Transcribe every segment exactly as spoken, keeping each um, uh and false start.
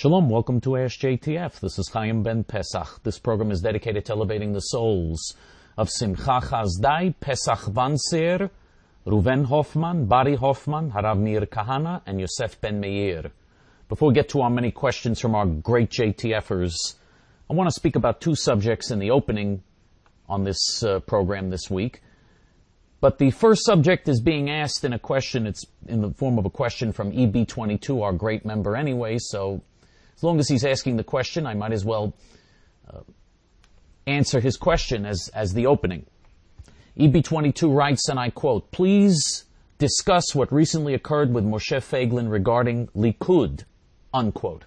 Shalom, welcome to Ask J T F. This is Chaim Ben Pesach. This program is dedicated to elevating the souls of Simcha Chazdai, Pesach Vanser, Ruven Hoffman, Bari Hoffman, Harav Meir Kahana, and Yosef Ben Meir. Before we get to our many questions from our great JTFers, I want to speak about two subjects in the opening on this uh, program this week. But the first subject is being asked in a question. It's in the form of a question from E B twenty-two, our great member anyway, so as long as he's asking the question, I might as well uh, answer his question as, as the opening. E B twenty-two writes, and I quote, "Please discuss what recently occurred with Moshe Feiglin regarding Likud," unquote.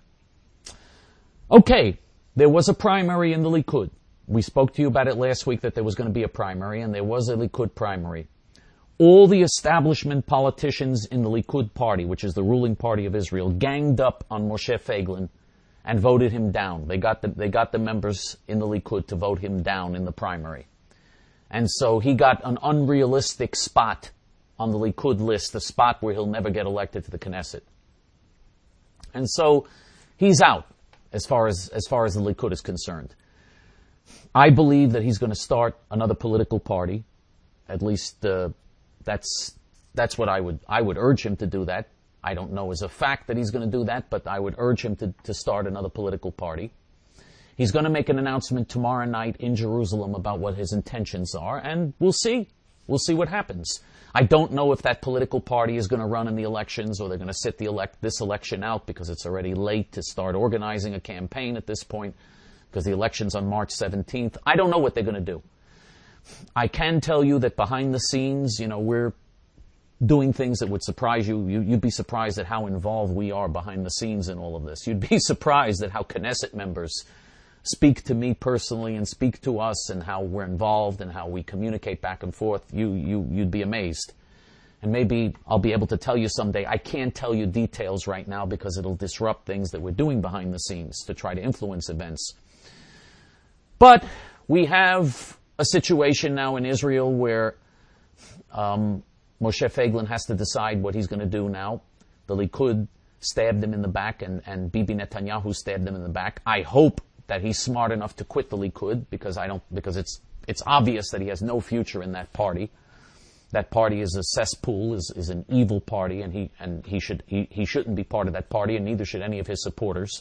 Okay, there was a primary in the Likud. We spoke to you about it last week that there was going to be a primary, and there was a Likud primary. All the establishment politicians in the Likud party, which is the ruling party of Israel, ganged up on Moshe Feiglin and voted him down. They got the, they got the members in the Likud to vote him down in the primary. And so he got an unrealistic spot on the Likud list, a spot where he'll never get elected to the Knesset. And so he's out as far as, as far as the Likud is concerned. I believe that he's going to start another political party. At least uh, that's that's what I would I would urge him to do that. I don't know as a fact that he's going to do that, but I would urge him to, to start another political party. He's going to make an announcement tomorrow night in Jerusalem about what his intentions are, and we'll see. We'll see what happens. I don't know if that political party is going to run in the elections or they're going to sit the elect this election out because it's already late to start organizing a campaign at this point, because the election's on March seventeenth. I don't know what they're going to do. I can tell you that behind the scenes, you know, we're doing things that would surprise you. you. You'd be surprised at how involved we are behind the scenes in all of this. You'd be surprised at how Knesset members speak to me personally and speak to us and how we're involved and how we communicate back and forth. You, you, you'd be amazed. And maybe I'll be able to tell you someday. I can't tell you details right now because it'll disrupt things that we're doing behind the scenes to try to influence events. But we have a situation now in Israel where um, Moshe Feiglin has to decide what he's going to do now. The Likud stabbed him in the back, and, and Bibi Netanyahu stabbed him in the back. I hope that he's smart enough to quit the Likud because I don't because it's it's obvious that he has no future in that party. That party is a cesspool, is, is an evil party, and he and he should he, he shouldn't be part of that party, and neither should any of his supporters.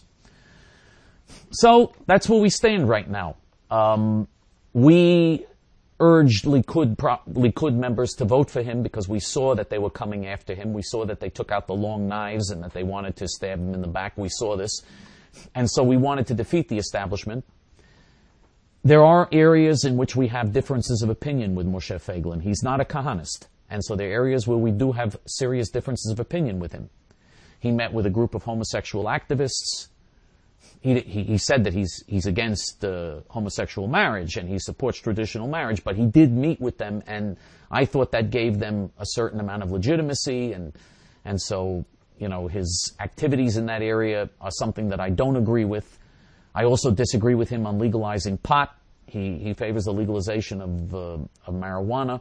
So that's where we stand right now. Um, we urged Likud, pro, Likud members to vote for him because we saw that they were coming after him. We saw that they took out the long knives and that they wanted to stab him in the back. We saw this. And so we wanted to defeat the establishment. There are areas in which we have differences of opinion with Moshe Feiglin. He's not a Kahanist. And so there are areas where we do have serious differences of opinion with him. He met with a group of homosexual activists. He, he, he said that he's, he's against uh, homosexual marriage and he supports traditional marriage, but he did meet with them, and I thought that gave them a certain amount of legitimacy, and, and so, you know, his activities in that area are something that I don't agree with. I also disagree with him on legalizing pot. He, he favors the legalization of, uh, of marijuana.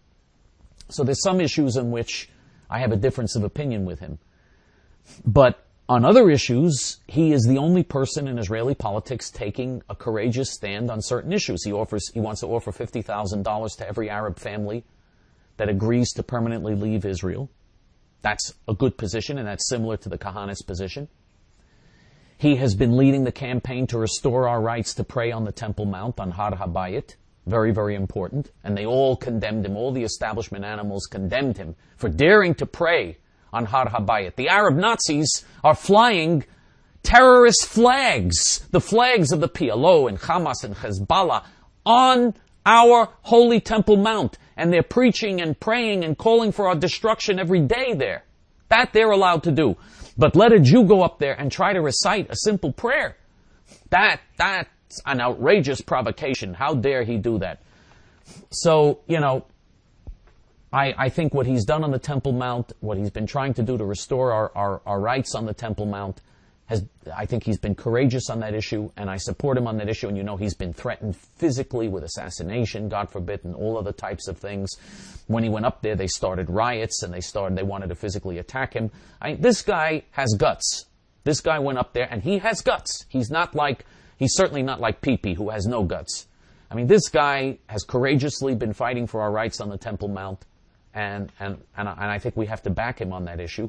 So there's some issues in which I have a difference of opinion with him. But on other issues, he is the only person in Israeli politics taking a courageous stand on certain issues. He offers, he wants to offer fifty thousand dollars to every Arab family that agrees to permanently leave Israel. That's a good position, and that's similar to the Kahanist position. He has been leading the campaign to restore our rights to pray on the Temple Mount, on Har HaBayit. Very, very important. And they all condemned him. All the establishment animals condemned him for daring to pray on Har HaBayit. The Arab Nazis are flying terrorist flags, the flags of the P L O and Hamas and Hezbollah, on our holy Temple Mount. And they're preaching and praying and calling for our destruction every day there. That they're allowed to do. But let a Jew go up there and try to recite a simple prayer. That, that's an outrageous provocation. How dare he do that? So, you know, I, I think what he's done on the Temple Mount, what he's been trying to do to restore our, our, our rights on the Temple Mount, has, I think he's been courageous on that issue, and I support him on that issue. And you know, he's been threatened physically with assassination, God forbid, and all other types of things. When he went up there, they started riots, and they started, they wanted to physically attack him. I, this guy has guts. This guy went up there, and he has guts. He's not like, he's certainly not like Pee-Pee, who has no guts. I mean, this guy has courageously been fighting for our rights on the Temple Mount, and, and, and, and I think we have to back him on that issue.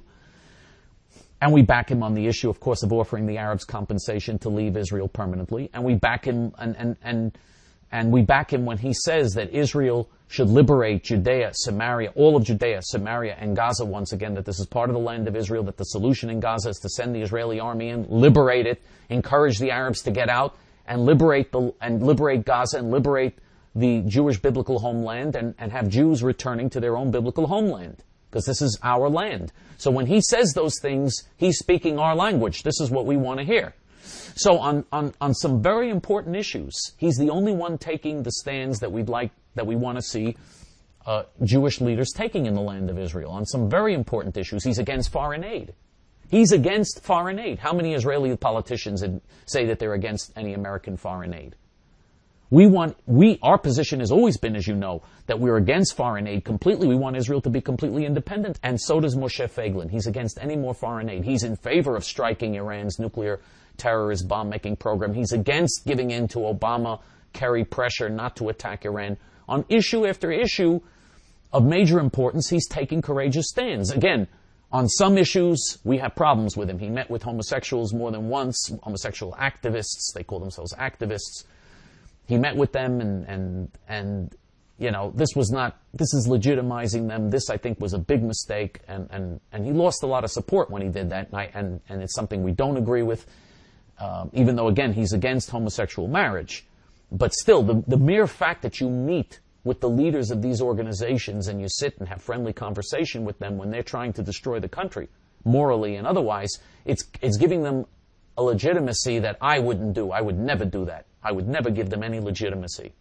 And we back him on the issue, of course, of offering the Arabs compensation to leave Israel permanently. And we back him, and, and, and, and we back him when he says that Israel should liberate Judea, Samaria, all of Judea, Samaria, and Gaza once again, that this is part of the land of Israel, that the solution in Gaza is to send the Israeli army in, liberate it, encourage the Arabs to get out, and liberate the, and liberate Gaza, and liberate the Jewish biblical homeland, and, and have Jews returning to their own biblical homeland. Because this is our land. So when he says those things, he's speaking our language. This is what we want to hear. So on, on, on some very important issues, he's the only one taking the stands that we'd like, that we want to see uh, Jewish leaders taking in the land of Israel. On some very important issues, he's against foreign aid. He's against foreign aid. How many Israeli politicians say that they're against any American foreign aid? We want, we, our position has always been, as you know, that we're against foreign aid completely. We want Israel to be completely independent. And so does Moshe Feiglin. He's against any more foreign aid. He's in favor of striking Iran's nuclear terrorist bomb-making program. He's against giving in to Obama, Kerry pressure not to attack Iran. On issue after issue of major importance, he's taking courageous stands. Again, on some issues, we have problems with him. He met with homosexuals more than once, homosexual activists. They call themselves activists. He met with them, and, and, and, you know, this was not, this is legitimizing them. This, I think, was a big mistake, and, and, and he lost a lot of support when he did that, and, I, and, and it's something we don't agree with, um, even though, again, he's against homosexual marriage. But still, the, the mere fact that you meet with the leaders of these organizations and you sit and have friendly conversation with them when they're trying to destroy the country, morally and otherwise, it's, it's giving them a legitimacy that I wouldn't do. I would never do that. I would never give them any legitimacy.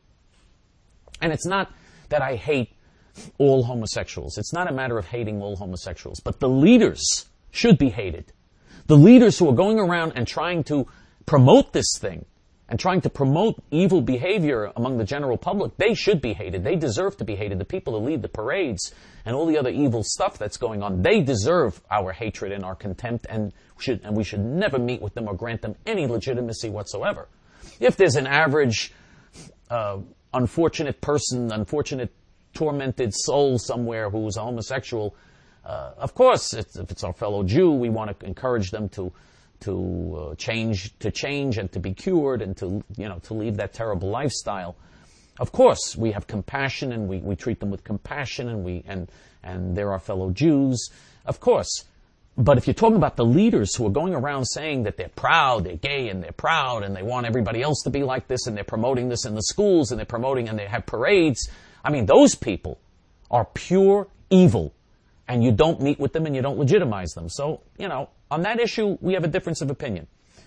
And it's not that I hate all homosexuals. It's not a matter of hating all homosexuals. But the leaders should be hated. The leaders who are going around and trying to promote this thing and trying to promote evil behavior among the general public, they should be hated. They deserve to be hated. The people who lead the parades and all the other evil stuff that's going on, they deserve our hatred and our contempt, and should, and we should never meet with them or grant them any legitimacy whatsoever. If there's an average, uh, unfortunate person, unfortunate, tormented soul somewhere who's a homosexual, uh, of course, it's, if it's our fellow Jew, we want to encourage them to to uh, change, to change and to be cured and to, you know, to leave that terrible lifestyle. Of course, we have compassion, and we, we treat them with compassion, and we and and they're our fellow Jews, of course. But if you're talking about the leaders who are going around saying that they're proud, they're gay, and they're proud, and they want everybody else to be like this, and they're promoting this in the schools, and they're promoting, and they have parades, I mean, those people are pure evil, and you don't meet with them, and you don't legitimize them. So, you know, on that issue, we have a difference of opinion.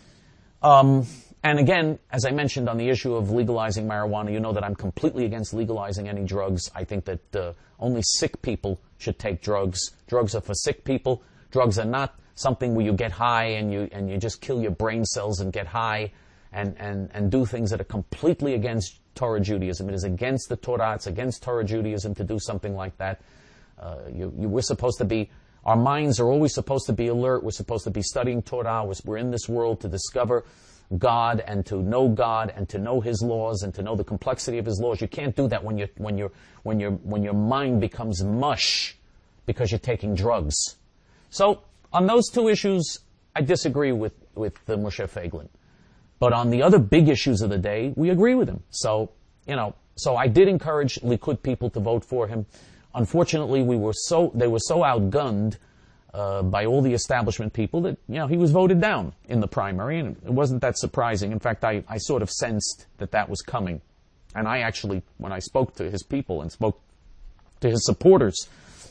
Um, and again, as I mentioned on the issue of legalizing marijuana, you know that I'm completely against legalizing any drugs. I think that uh, only sick people should take drugs. Drugs are for sick people. Drugs are not something where you get high and you and you just kill your brain cells and get high and, and, and do things that are completely against Torah Judaism. It is against the Torah. It's against Torah Judaism to do something like that. Uh, you, you, we're supposed to be, our minds are always supposed to be alert. We're supposed to be studying Torah. We're, we're in this world to discover God and to know God and to know His laws and to know the complexity of His laws. You can't do that when you when you when your when your mind becomes mush because you're taking drugs. So on those two issues, I disagree with, with uh, Moshe Feiglin. But on the other big issues of the day, we agree with him. So, you know, so I did encourage Likud people to vote for him. Unfortunately, we were so, they were so outgunned uh, by all the establishment people that, you know, he was voted down in the primary, and it wasn't that surprising. In fact, I, I sort of sensed that that was coming. And I actually, when I spoke to his people and spoke to his supporters,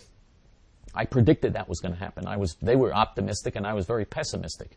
I predicted that was going to happen. I was, they were optimistic, and I was very pessimistic.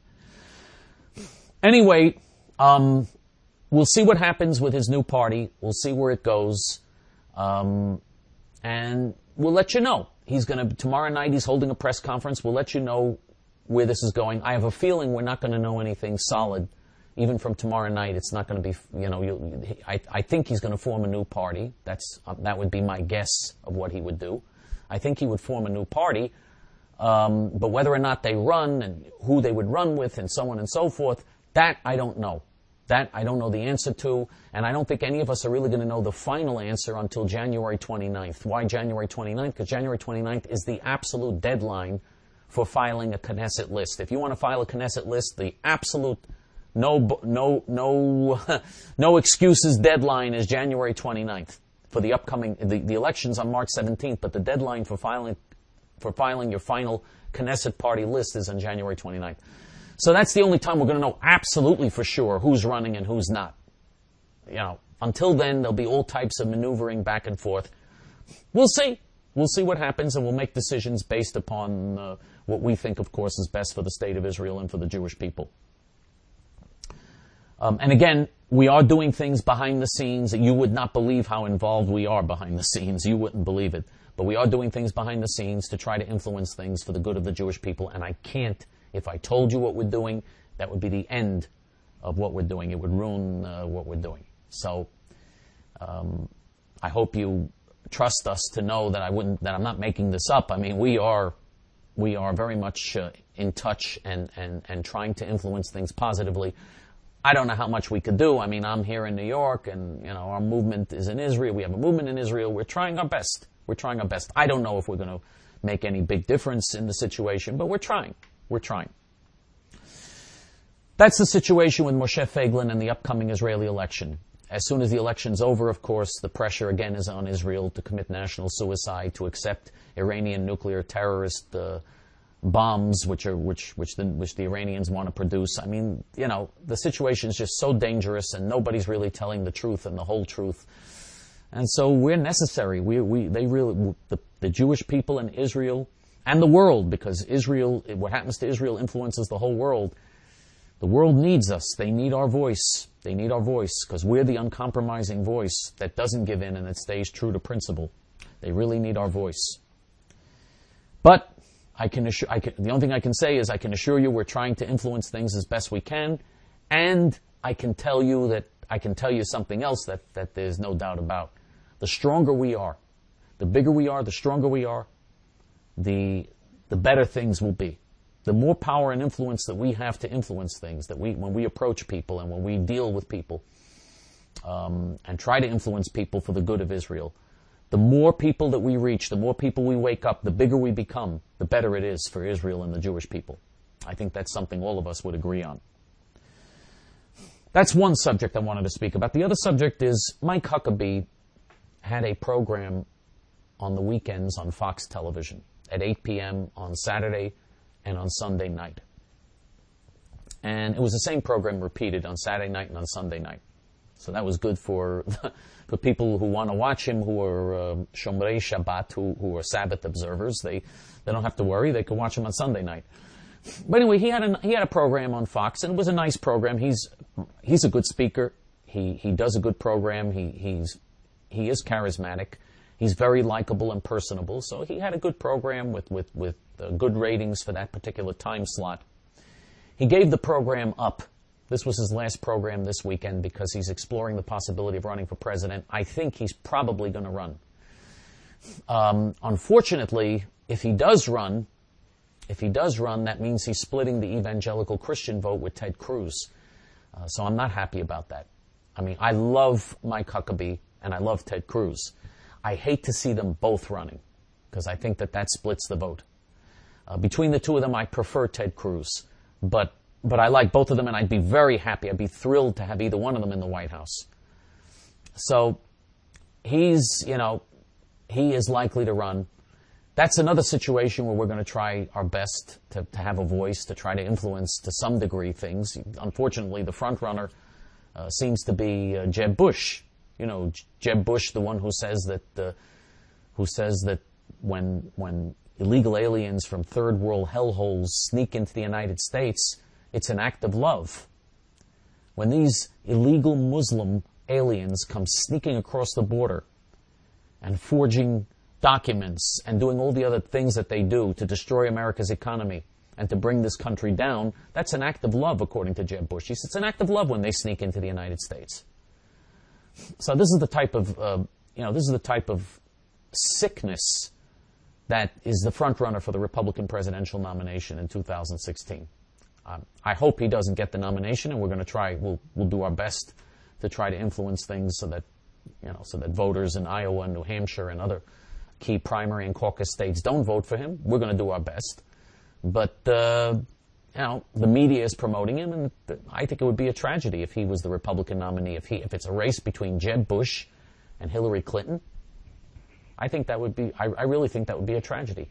Anyway, um, we'll see what happens with his new party. We'll see where it goes, um, and we'll let you know. He's going to tomorrow night. He's holding a press conference. We'll let you know where this is going. I have a feeling we're not going to know anything solid, even from tomorrow night. It's not going to be, you know. You, I, I think he's going to form a new party. That's uh, that would be my guess of what he would do. I think he would form a new party, Um, but whether or not they run and who they would run with and so on and so forth, that I don't know. That I don't know the answer to, and I don't think any of us are really going to know the final answer until January twenty-ninth. Why January twenty-ninth? Because January twenty-ninth is the absolute deadline for filing a Knesset list. If you want to file a Knesset list, the absolute no no no no excuses deadline is January twenty-ninth for the upcoming the, the elections on March seventeenth, but the deadline for filing for filing your final Knesset party list is on January twenty-ninth. So that's the only time we're going to know absolutely for sure who's running and who's not. You know, until then, there'll be all types of maneuvering back and forth. We'll see. We'll see what happens, and we'll make decisions based upon uh, what we think, of course, is best for the state of Israel and for the Jewish people. Um, and again, we are doing things behind the scenes that you would not believe how involved we are behind the scenes. You wouldn't believe it. But we are doing things behind the scenes to try to influence things for the good of the Jewish people, and I can't. If I told you what we're doing, that would be the end of what we're doing. It would ruin uh, what we're doing. So um, I hope you trust us to know that I wouldn't, that I'm not making this up. I mean, we are we are very much uh, in touch and, and, and trying to influence things positively. I don't know how much we could do. I mean, I'm here in New York, and you know our movement is in Israel. We have a movement in Israel. We're trying our best. We're trying our best. I don't know if we're going to make any big difference in the situation, but we're trying. We're trying. That's the situation with Moshe Feiglin and the upcoming Israeli election. As soon as the election's over, of course, the pressure again is on Israel to commit national suicide, to accept Iranian nuclear terrorist uh, bombs, which are which which the which the Iranians want to produce. I mean, you know, the situation is just so dangerous, and nobody's really telling the truth and the whole truth. And so we're necessary. We we they really the, the Jewish people in Israel. And the world, because Israel, what happens to Israel influences the whole world. The world needs us. They need our voice. They need our voice, because we're the uncompromising voice that doesn't give in and that stays true to principle. They really need our voice. But I can assure, I can, the only thing I can say is I can assure you we're trying to influence things as best we can, and I can tell you that I can tell you something else that, that there's no doubt about. The stronger we are, the bigger we are, the stronger we are, the the better things will be. The more power and influence that we have to influence things, that we when we approach people and when we deal with people um, and try to influence people for the good of Israel, the more people that we reach, the more people we wake up, the bigger we become, the better it is for Israel and the Jewish people. I think that's something all of us would agree on. That's one subject I wanted to speak about. The other subject is Mike Huckabee had a program on the weekends on Fox Television at eight p.m. on Saturday and on Sunday night. And it was the same program repeated on Saturday night and on Sunday night. So that was good for for people who want to watch him, who are uh, Shomrei Shabbat, who, who are Sabbath observers. They they don't have to worry. They can watch him on Sunday night. But anyway, he had a, he had a program on Fox, and it was a nice program. He's he's a good speaker. He he does a good program. He he's he is charismatic. He's very likable and personable, so he had a good program with, with, with uh, good ratings for that particular time slot. He gave the program up. This was his last program this weekend because he's exploring the possibility of running for president. I think he's probably going to run. Um, unfortunately, if he does run, if he does run, that means he's splitting the evangelical Christian vote with Ted Cruz. Uh, so I'm not happy about that. I mean, I love Mike Huckabee and I love Ted Cruz. I hate to see them both running because I think that that splits the vote. Uh, between the two of them, I prefer Ted Cruz. But but I like both of them, and I'd be very happy. I'd be thrilled to have either one of them in the White House. So he's, you know, he is likely to run. That's another situation where we're going to try our best to, to have a voice, to try to influence to some degree things. Unfortunately, the front runner uh, seems to be uh, Jeb Bush. You know, Jeb Bush, the one who says that, uh, who says that when when illegal aliens from third world hellholes sneak into the United States, it's an act of love. When these illegal Muslim aliens come sneaking across the border and forging documents and doing all the other things that they do to destroy America's economy and to bring this country down, that's an act of love, according to Jeb Bush. He says it's an act of love when they sneak into the United States. So this is the type of, uh, you know, this is the type of sickness that is the front runner for the Republican presidential nomination in two thousand sixteen. Um, I hope he doesn't get the nomination, and we're going to try. We'll we'll do our best to try to influence things so that you know so that voters in Iowa and New Hampshire and other key primary and caucus states don't vote for him. We're going to do our best, but uh, you know the media is promoting him, and th- I think it would be a tragedy if he was the Republican nominee. If he if it's a race between Jeb Bush and Hillary Clinton, I think that would be. I, I really think that would be a tragedy.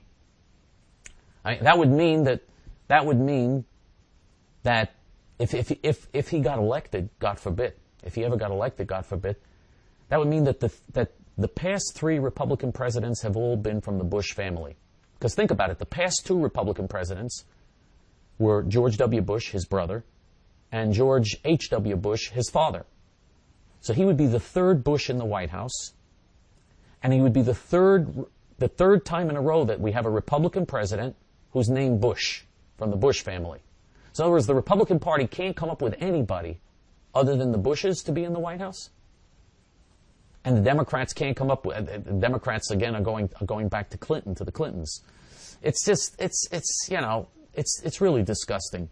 I, that would mean that that would mean. that if, if, if, if he got elected, God forbid, if he ever got elected, God forbid, that would mean that the, that the past three Republican presidents have all been from the Bush family. Because think about it, the past two Republican presidents were George W. Bush, his brother, and George H W. Bush, his father. So he would be the third Bush in the White House, and he would be the third, the third time in a row that we have a Republican president who's named Bush, from the Bush family. So in other words, the Republican Party can't come up with anybody other than the Bushes to be in the White House. And the Democrats can't come up with, uh, the Democrats again are going, are going back to Clinton, to the Clintons. It's just, it's, it's, you know, it's, it's really disgusting.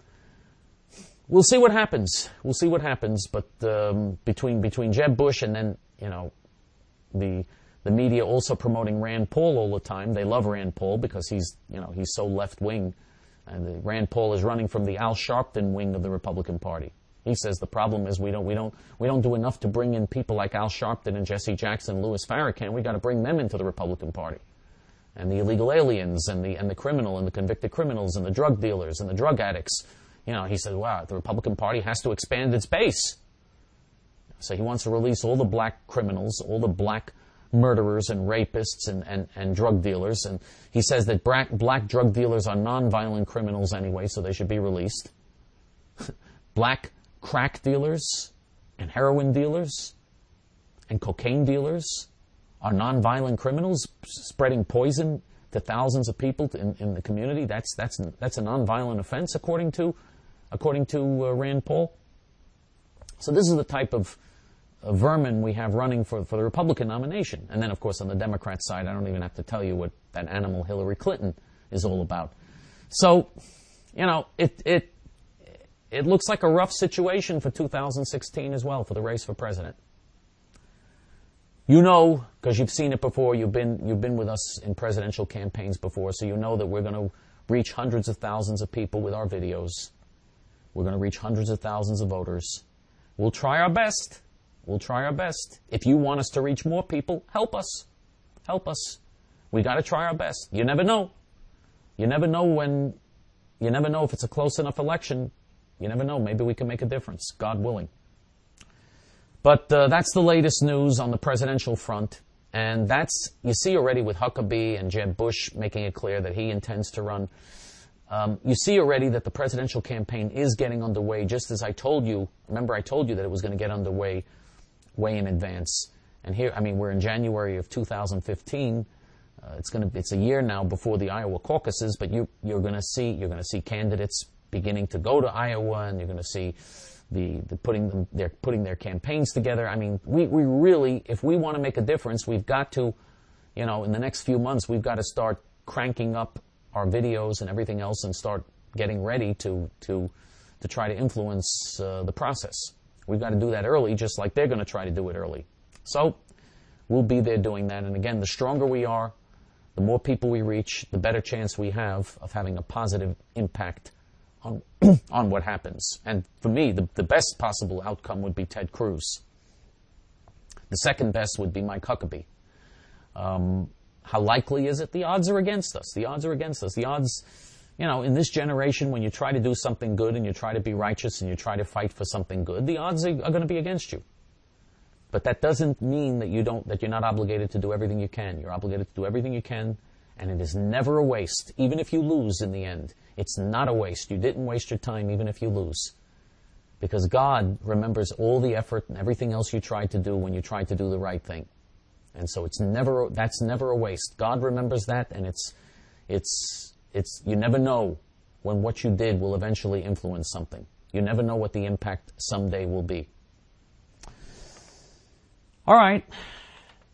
We'll see what happens. We'll see what happens. But, um, between, between Jeb Bush and then, you know, the, the media also promoting Rand Paul all the time. They love Rand Paul because he's, you know, he's so left wing. And the, Rand Paul is running from the Al Sharpton wing of the Republican Party. He says the problem is we don't we don't we don't do enough to bring in people like Al Sharpton and Jesse Jackson, and Louis Farrakhan. We got to bring them into the Republican Party, and the illegal aliens and the and the criminal and the convicted criminals and the drug dealers and the drug addicts. You know, he said, wow, the Republican Party has to expand its base. So he wants to release all the black criminals, all the black murderers and rapists and, and, and drug dealers. And he says that black, black drug dealers are non-violent criminals anyway, so they should be released. Black crack dealers and heroin dealers and cocaine dealers are non-violent criminals spreading poison to thousands of people in, in the community. That's, that's, that's a non-violent offense according to, according to uh, Rand Paul. So this is the type of Uh, vermin we have running for, for the Republican nomination. And then, of course, on the Democrat side, I don't even have to tell you what that animal Hillary Clinton is all about. So, you know, it it it looks like a rough situation for two thousand sixteen as well for the race for president. You know, because you've seen it before, you've been you've been with us in presidential campaigns before, so you know that we're going to reach hundreds of thousands of people with our videos. We're going to reach hundreds of thousands of voters. We'll try our best. We'll try our best. If you want us to reach more people, help us. Help us. We got to try our best. You never know. You never know when, you never know if it's a close enough election. You never know. Maybe we can make a difference, God willing. But uh, that's the latest news on the presidential front. And that's, you see already with Huckabee and Jeb Bush making it clear that he intends to run. Um, you see already that the presidential campaign is getting underway, just as I told you. Remember, I told you that it was going to get underway way in advance. And here, I mean, we're in January of two thousand fifteen. Uh, it's going to, it's a year now before the Iowa caucuses, but you, you're going to see, you're going to see candidates beginning to go to Iowa, and you're going to see the, the putting them, they're putting their campaigns together. I mean, we, we really, if we want to make a difference, we've got to, you know, in the next few months, we've got to start cranking up our videos and everything else and start getting ready to, to, to try to influence uh, the process. We've got to do that early, just like they're going to try to do it early. So we'll be there doing that. And again, the stronger we are, the more people we reach, the better chance we have of having a positive impact on on what happens. And for me, the, the best possible outcome would be Ted Cruz. The second best would be Mike Huckabee. Um, how likely is it? The odds are against us. The odds are against us. The odds... You know, in this generation, when you try to do something good and you try to be righteous and you try to fight for something good, the odds are, are going to be against you. But that doesn't mean that you don't, that you're not obligated to do everything you can. You're obligated to do everything you can, and it is never a waste, even if you lose in the end. It's not a waste. You didn't waste your time, even if you lose. Because God remembers all the effort and everything else you tried to do when you tried to do the right thing. And so it's never, that's never a waste. God remembers that, and it's, it's, It's, you never know when what you did will eventually influence something. You never know what the impact someday will be. All right.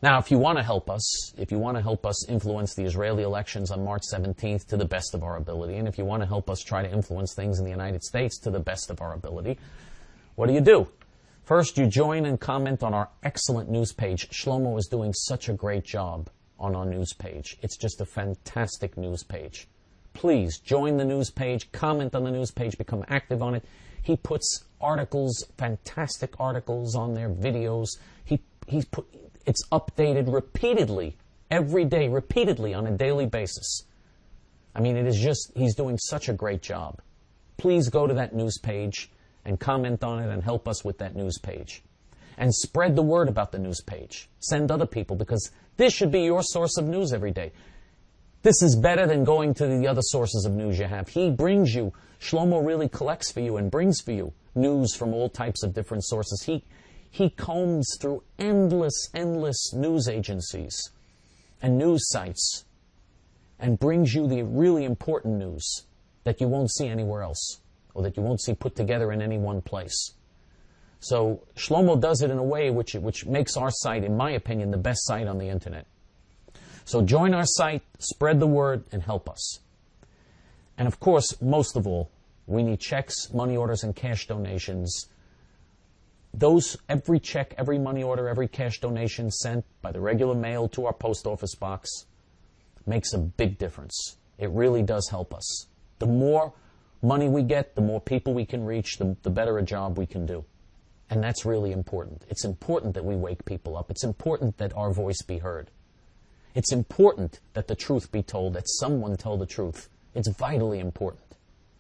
Now, if you want to help us, if you want to help us influence the Israeli elections on March seventeenth to the best of our ability, and if you want to help us try to influence things in the United States to the best of our ability, what do you do? First, you join and comment on our excellent news page. Shlomo is doing such a great job on our news page. It's just a fantastic news page. Please join the news page, comment on the news page, become active on it. He puts articles, fantastic articles on there, videos. He he's put it's updated repeatedly, every day, repeatedly on a daily basis. I mean, it is just, he's doing such a great job. Please go to that news page and comment on it and help us with that news page. And spread the word about the news page. Send other people, because this should be your source of news every day. This is better than going to the other sources of news you have. He brings you, Shlomo really collects for you and brings for you news from all types of different sources. He He combs through endless, endless news agencies and news sites and brings you the really important news that you won't see anywhere else, or that you won't see put together in any one place. So Shlomo does it in a way which, which makes our site, in my opinion, the best site on the internet. So join our site, spread the word, and help us. And of course, most of all, we need checks, money orders, and cash donations. Those, every check, every money order, every cash donation sent by the regular mail to our post office box makes a big difference. It really does help us. The more money we get, the more people we can reach, the, the better a job we can do. And that's really important. It's important that we wake people up. It's important that our voice be heard. It's important that the truth be told, that someone tell the truth. It's vitally important.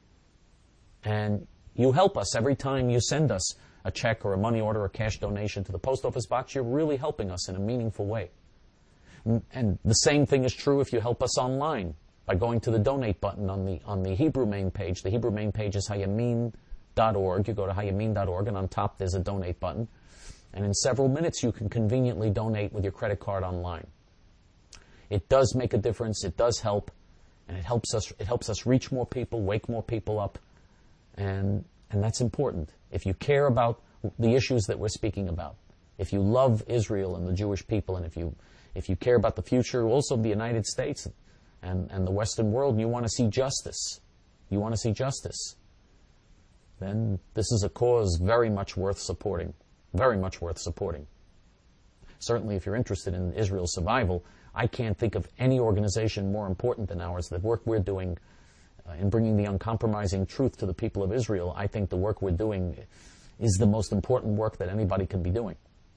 And you help us every time you send us a check or a money order or cash donation to the post office box. You're really helping us in a meaningful way. And the same thing is true if you help us online by going to the donate button on the on the Hebrew main page. The Hebrew main page is hayamin dot org. You go to hayamin dot org, and on top there's a donate button. And in several minutes you can conveniently donate with your credit card online. It does make a difference. It does help, and it helps us. It helps us reach more people, wake more people up, and and that's important. If you care about the issues that we're speaking about, if you love Israel and the Jewish people, and if you if you care about the future also of the United States and, and the Western world, and you want to see justice, you want to see justice, then this is a cause very much worth supporting, very much worth supporting. Certainly if you're interested in Israel's survival, I can't think of any organization more important than ours. The work we're doing uh, in bringing the uncompromising truth to the people of Israel, I think the work we're doing is the most important work that anybody can be doing.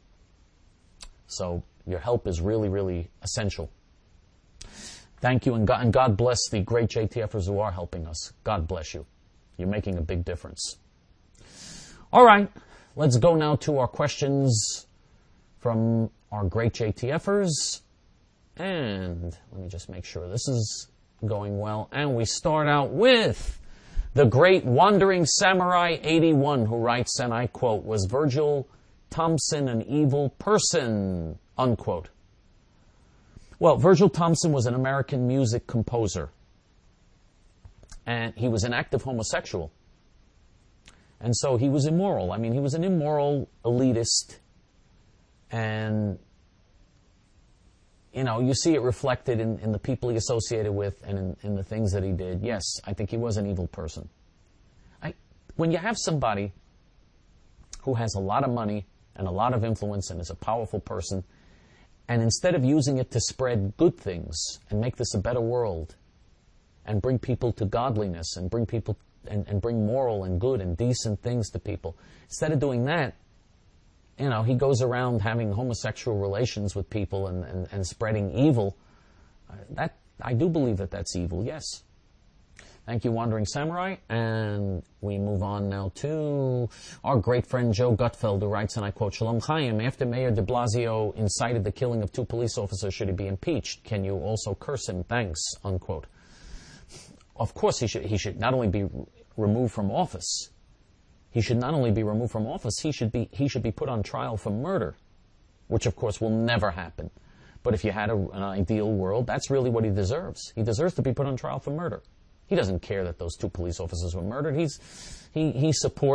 So your help is really, really essential. Thank you, and God, and God bless the great J T Fers who are helping us. God bless you. You're making a big difference. All right, let's go now to our questions from our great J T Fers. And let me just make sure this is going well. And we start out with the great Wandering Samurai eighty-one, who writes, and I quote, "Was Virgil Thomson an evil person?" Unquote. Well, Virgil Thomson was an American music composer. And he was an active homosexual. And so he was immoral. I mean, he was an immoral elitist. And, you know, you see it reflected in, in the people he associated with and in, in the things that he did. Yes, I think he was an evil person. I, when you have somebody who has a lot of money and a lot of influence and is a powerful person, and instead of using it to spread good things and make this a better world and bring people to godliness and bring people and, and bring moral and good and decent things to people, instead of doing that, you know, he goes around having homosexual relations with people and, and, and spreading evil. Uh, that I do believe that that's evil, yes. Thank you, Wandering Samurai. And we move on now to our great friend Joe Gutfeld, who writes, and I quote, "Shalom Chaim, after Mayor de Blasio incited the killing of two police officers, should he be impeached? Can you also curse him? Thanks," unquote. Of course he should, he should not only be removed from office, he should not only be removed from office, he should be, he should be put on trial for murder, which of course will never happen. But if you had a, an ideal world, that's really what he deserves. He deserves to be put on trial for murder. He doesn't care that those two police officers were murdered. He's, he, he supports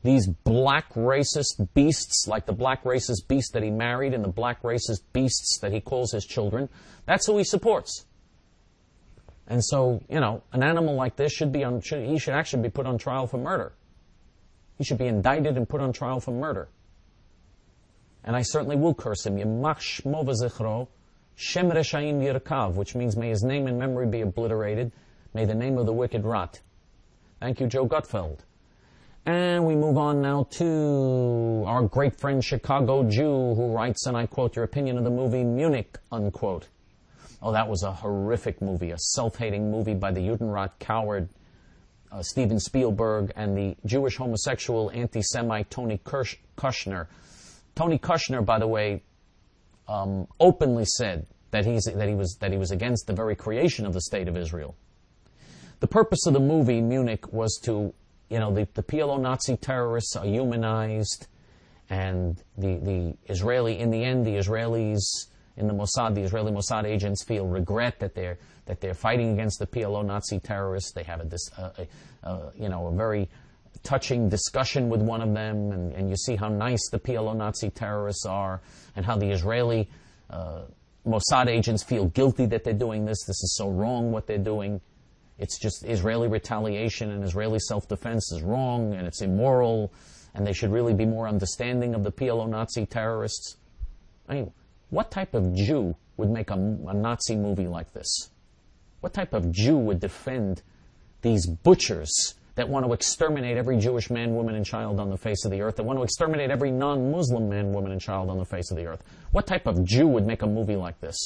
these black racist beasts, like the black racist beast that he married and the black racist beasts that he calls his children. That's who he supports. And so, you know, an animal like this should be on, should, he should actually be put on trial for murder. He should be indicted and put on trial for murder. And I certainly will curse him. Yemach shmo v'zichro, shem reshaim yirkav, which means may his name and memory be obliterated. May the name of the wicked rot. Thank you, Joe Gutfeld. And we move on now to our great friend Chicago Jew, who writes, and I quote, your opinion of the movie Munich, unquote. Oh, that was a horrific movie, a self-hating movie by the Judenrat coward uh, Steven Spielberg and the Jewish homosexual anti-Semite Tony Kirsch- Kushner. Tony Kushner, by the way, um, openly said that he's that he was that he was against the very creation of the State of Israel. The purpose of the movie Munich was to, you know, the, the P L O Nazi terrorists are humanized, and the the Israeli, in the end, the Israelis in the Mossad, the Israeli Mossad agents feel regret that they're that they're fighting against the P L O Nazi terrorists. They have a, this, uh, a, a you know, a very touching discussion with one of them, and, and you see how nice the P L O Nazi terrorists are, and how the Israeli uh, Mossad agents feel guilty that they're doing this. This is so wrong what they're doing. It's just Israeli retaliation and Israeli self-defense is wrong, and it's immoral, and they should really be more understanding of the P L O Nazi terrorists. I mean, what type of Jew would make a, a Nazi movie like this? What type of Jew would defend these butchers that want to exterminate every Jewish man, woman, and child on the face of the earth, that want to exterminate every non-Muslim man, woman, and child on the face of the earth? What type of Jew would make a movie like this?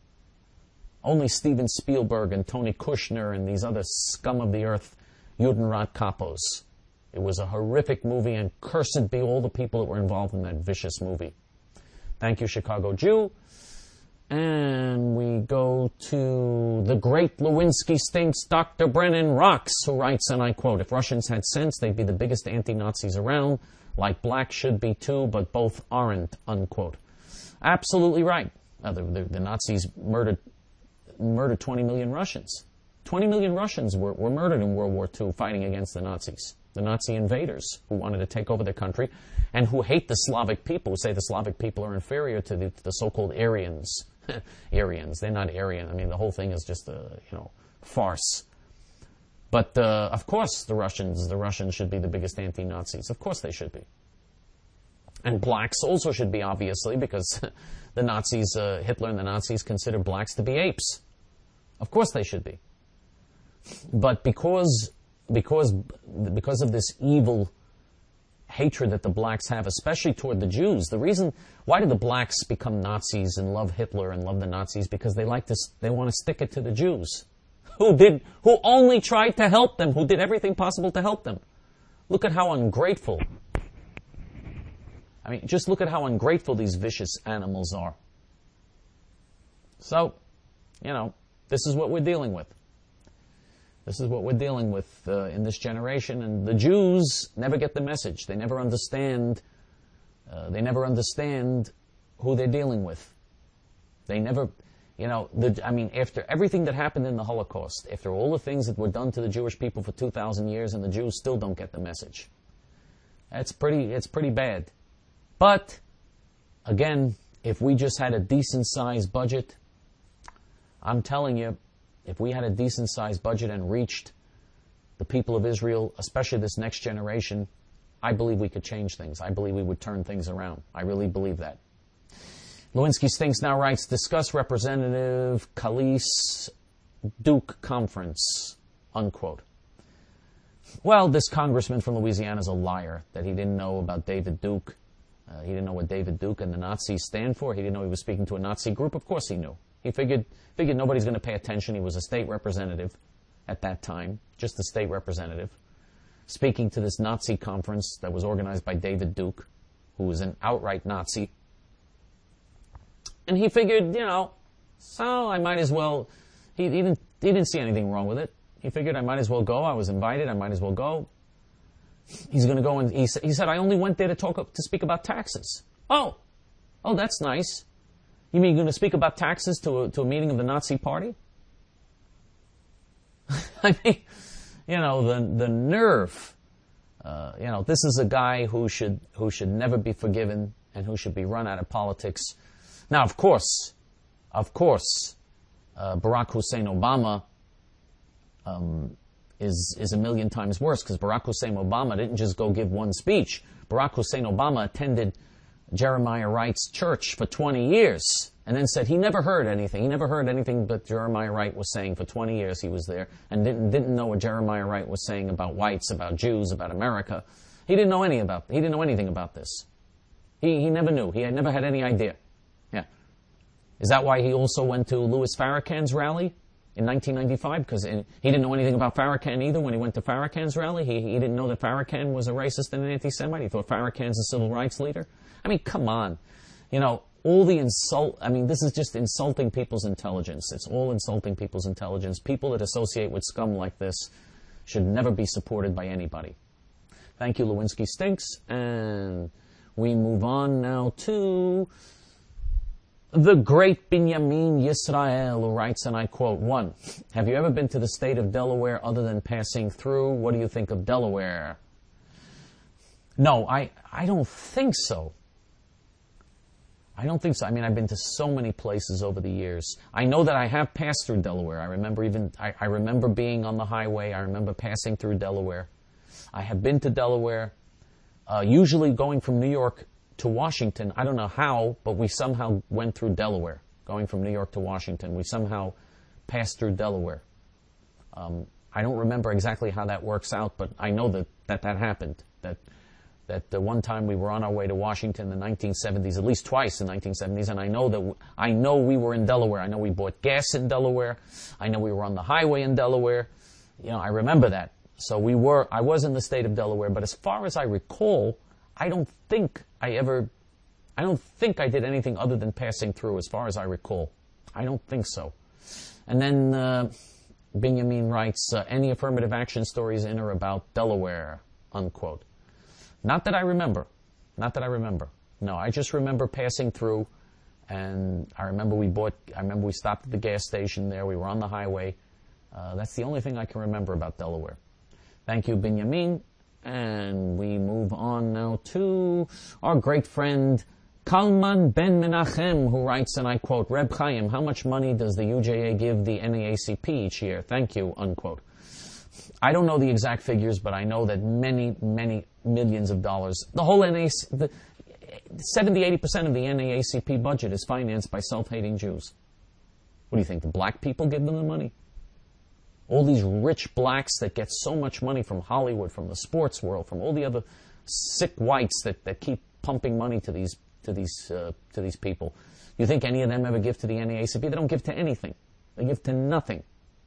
Only Steven Spielberg and Tony Kushner and these other scum of the earth Judenrat capos. It was a horrific movie, and cursed be all the people that were involved in that vicious movie. Thank you, Chicago Jew. And we go to the great Lewinsky stinks, Doctor Brennan Rocks, who writes, and I quote, if Russians had sense, they'd be the biggest anti-Nazis around, like blacks should be too, but both aren't, unquote. Absolutely right. Uh, the, the, the Nazis murdered murdered twenty million Russians. twenty million Russians were, were murdered in World War Two fighting against the Nazis, the Nazi invaders who wanted to take over their country and who hate the Slavic people, who say the Slavic people are inferior to the, to the so-called Aryans. Aryans, they're not Aryan. I mean, the whole thing is just a, you know, farce. But, uh, of course, the Russians, the Russians should be the biggest anti-Nazis. Of course they should be. And blacks also should be, obviously, because the Nazis, uh, Hitler and the Nazis considered blacks to be apes. Of course they should be. But because, because, because of this evil hatred that the blacks have, especially toward the Jews, the reason, why did the blacks become Nazis and love Hitler and love the Nazis? Because they like to, they want to stick it to the Jews, who did, who only tried to help them, who did everything possible to help them. Look at how ungrateful. I mean, just look at how ungrateful these vicious animals are. So, you know, this is what we're dealing with. This is what we're dealing with uh, in this generation, and the Jews never get the message. They never understand. Uh, they never understand who they're dealing with. They never, you know. The, I mean, after everything that happened in the Holocaust, after all the things that were done to the Jewish people for two thousand years, and the Jews still don't get the message. That's pretty. It's pretty bad. But again, if we just had a decent-sized budget, I'm telling you. If we had a decent-sized budget and reached the people of Israel, especially this next generation, I believe we could change things. I believe we would turn things around. I really believe that. Lewinsky Stinks now writes, discuss Representative Calise Duke conference, unquote. Well, this congressman from Louisiana is a liar, that he didn't know about David Duke. Uh, he didn't know what David Duke and the Nazis stand for. He didn't know he was speaking to a Nazi group. Of course he knew. He figured figured nobody's going to pay attention. He was a state representative at that time, just a state representative, speaking to this Nazi conference that was organized by David Duke, who was an outright Nazi. And he figured, you know, so I might as well, he, he, didn't, he didn't see anything wrong with it. He figured I might as well go. I was invited. I might as well go. He's going to go and he, he said, I only went there to talk to speak about taxes. Oh, oh, that's nice. You mean you're going to speak about taxes to a, to a meeting of the Nazi Party? I mean, you know, the the nerve, Uh, you know, this is a guy who should who should never be forgiven and who should be run out of politics. Now, of course, of course, uh, Barack Hussein Obama um, is is a million times worse, because Barack Hussein Obama didn't just go give one speech. Barack Hussein Obama attended Jeremiah Wright's church for twenty years and then said he never heard anything. He never heard anything but Jeremiah Wright was saying. For twenty years he was there and didn't didn't know what Jeremiah Wright was saying about whites, about Jews, about America. He didn't know any about he didn't know anything about this. He he never knew. He had never had any idea. Yeah. Is that why he also went to Louis Farrakhan's rally in nineteen ninety-five? Because he didn't know anything about Farrakhan either when he went to Farrakhan's rally. He he didn't know that Farrakhan was a racist and an anti-Semite. He thought Farrakhan's a civil rights leader. I mean, come on. You know, all the insult, I mean, this is just insulting people's intelligence. It's all insulting people's intelligence. People that associate with scum like this should never be supported by anybody. Thank you, Lewinsky Stinks. And we move on now to the great Binyamin Yisrael, who writes, and I quote, one, have you ever been to the state of Delaware other than passing through? What do you think of Delaware? No, I, I don't think so. I don't think so. I mean, I've been to so many places over the years. I know that I have passed through Delaware. I remember even, I, I remember being on the highway. I remember passing through Delaware. I have been to Delaware, uh, usually going from New York to Washington. I don't know how, but we somehow went through Delaware. Going from New York to Washington, we somehow passed through Delaware. Um, I don't remember exactly how that works out, but I know that that, that happened. That that the one time we were on our way to Washington in the nineteen seventies, at least twice in the nineteen seventies, and I know that w- I know we were in Delaware. I know we bought gas in Delaware. I know we were on the highway in Delaware. You know, I remember that. So we were. I was in the state of Delaware, but as far as I recall, I don't think I ever. I don't think I did anything other than passing through, as far as I recall. I don't think so. And then uh, Binyamin writes, uh, any affirmative action stories in or about Delaware, unquote. Not that I remember. Not that I remember. No, I just remember passing through, and I remember we bought, I remember we stopped at the gas station there. We were on the highway. Uh, that's the only thing I can remember about Delaware. Thank you, Binyamin. And we move on now to our great friend, Kalman Ben Menachem, who writes, and I quote, Reb Chaim, how much money does the U J A give the N double A C P each year? Thank you, unquote. I don't know the exact figures, but I know that many, many millions of dollars. The whole N double A C P, the seventy, eighty percent of the N double A C P budget is financed by self-hating Jews. What do you think? The black people give them the money? All these rich blacks that get so much money from Hollywood, from the sports world, from all the other sick whites that, that keep pumping money to these to these uh, to these people. You think any of them ever give to the N double A C P? They don't give to anything. They give to nothing.